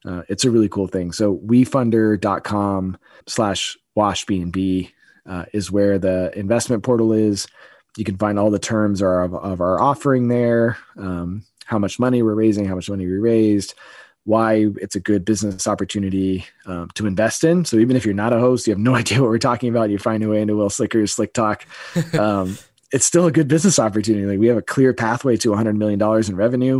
Uh, it's a really cool thing. So wefunder.com slash washbnb uh, is where the investment portal is. You can find all the terms of, of our offering there, um, how much money we're raising, how much money we raised, why it's a good business opportunity um, to invest in. So even if you're not a host, you have no idea what we're talking about, you find your way into Will Slicker's Slick Talk. Um, it's still a good business opportunity. Like, we have a clear pathway to one hundred million dollars in revenue.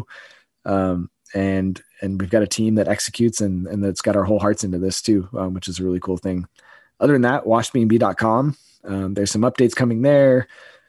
Um, and, and we've got a team that executes and, and that's got our whole hearts into this too, um, which is a really cool thing. Other than that, wash b n b dot com. Um, there's some updates coming there.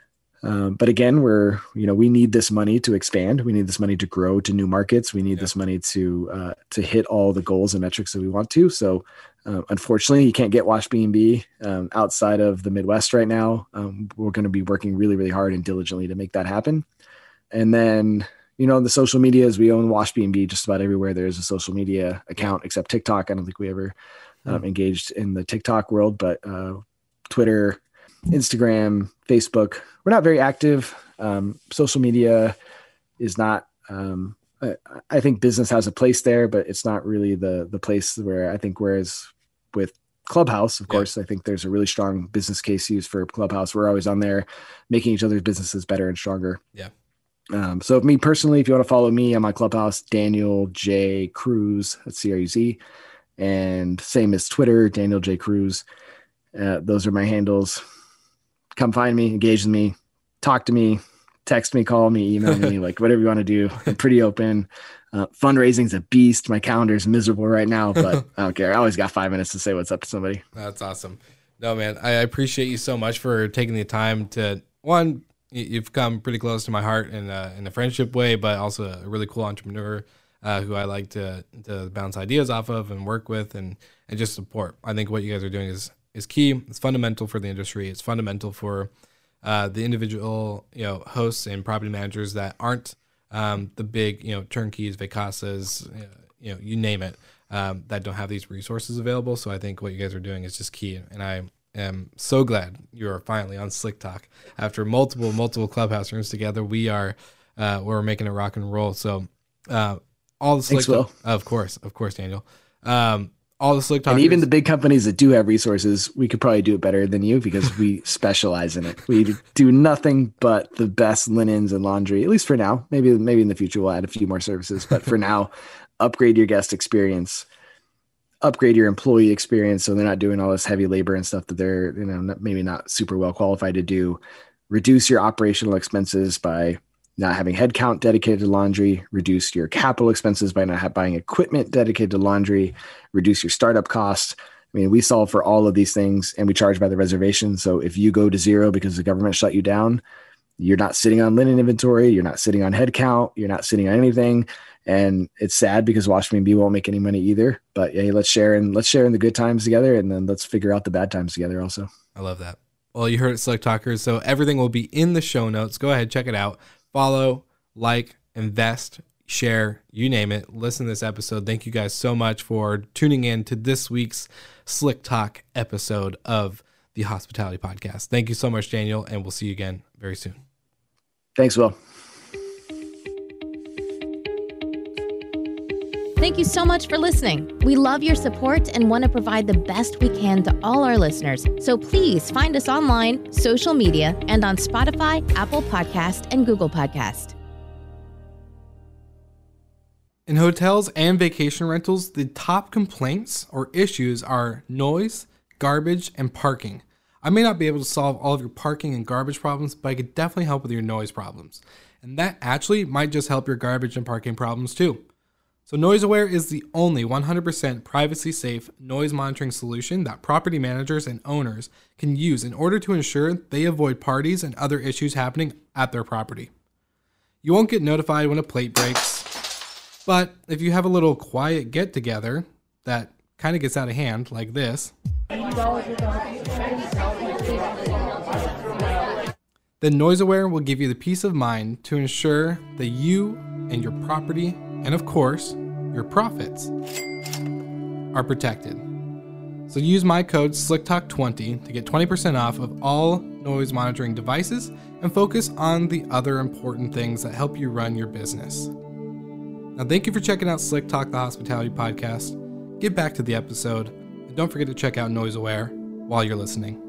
Um, but again, we're, you know, we need this money to expand. We need this money to grow to new markets. We need yeah. this money to, uh, to hit all the goals and metrics that we want to. So, uh, unfortunately, you can't get Wash B and B um, outside of the Midwest right now. Um, we're going to be working really, really hard and diligently to make that happen. And then, you know, the social medias, we own Wash B and B just about everywhere there is a social media account, except TikTok. I don't think we ever um, mm. engaged in the TikTok world, but uh, Twitter, Instagram, Facebook, we're not very active. Um, social media is not, um, I, I think business has a place there, but it's not really the the place where I think, whereas with Clubhouse, of yeah. course, I think there's a really strong business case used for Clubhouse. We're always on there making each other's businesses better and stronger. Yeah. Um, so me personally, if you want to follow me, I'm on Clubhouse, Daniel J. Cruz, that's C R U Z. And same as Twitter, Daniel J. Cruz. Uh, those are my handles. Come find me, engage with me, talk to me, text me, call me, email me, like whatever you want to do. I'm pretty open. Uh, fundraising's a beast. My calendar's miserable right now, but I don't care. I always got five minutes to say what's up to somebody. That's awesome. No, man, I appreciate you so much for taking the time to, one, you've come pretty close to my heart in a, in a friendship way, but also a really cool entrepreneur uh, who I like to, to bounce ideas off of and work with and, and just support. I think what you guys are doing is is key. It's fundamental for the industry. It's fundamental for uh, the individual, you know, hosts and property managers that aren't um, the big, you know, turnkeys, Vacasas, you know, you name it, um, that don't have these resources available. So I think what you guys are doing is just key. And I am so glad you are finally on Slick Talk after multiple, multiple Clubhouse rooms together. We are, uh, we're making it rock and roll. So uh, all the Slick Thanks, Will. Talk, of course, of course, Daniel. Um, all the Slick Talkers. And even the big companies that do have resources, we could probably do it better than you because we specialize in it. We do nothing but the best linens and laundry, at least for now. Maybe maybe in the future we'll add a few more services. But for now, upgrade your guest experience, upgrade your employee experience so they're not doing all this heavy labor and stuff that they're, you know, not, maybe not super well qualified to do. Reduce your operational expenses by not having headcount dedicated to laundry, reduce your capital expenses by not buying equipment dedicated to laundry, reduce your startup costs. I mean, we solve for all of these things and we charge by the reservation. So if you go to zero because the government shut you down, you're not sitting on linen inventory, you're not sitting on headcount, you're not sitting on anything. And it's sad because Wash B and B won't make any money either. But yeah, let's share and let's share in the good times together and then let's figure out the bad times together also. I love that. Well, you heard it, Slick Talkers. So everything will be in the show notes. Go ahead, check it out. Follow, like, invest, share, you name it. Listen to this episode. Thank you guys so much for tuning in to this week's Slick Talk episode of the Hospitality Podcast. Thank you so much, Daniel, and we'll see you again very soon. Thanks, Will. Thank you so much for listening. We love your support and want to provide the best we can to all our listeners. So please find us online, social media, and on Spotify, Apple Podcast, and Google Podcast. In hotels and vacation rentals, the top complaints or issues are noise, garbage, and parking. I may not be able to solve all of your parking and garbage problems, but I could definitely help with your noise problems. And that actually might just help your garbage and parking problems too. So NoiseAware is the only one hundred percent privacy-safe noise monitoring solution that property managers and owners can use in order to ensure they avoid parties and other issues happening at their property. You won't get notified when a plate breaks, but if you have a little quiet get-together that kind of gets out of hand, like this, then NoiseAware will give you the peace of mind to ensure that you and your property and of course, your profits are protected. So use my code Slick Talk twenty to get twenty percent off of all noise monitoring devices and focus on the other important things that help you run your business. Now, thank you for checking out Slick Talk, the Hospitality Podcast. Get back to the episode, and don't forget to check out NoiseAware while you're listening.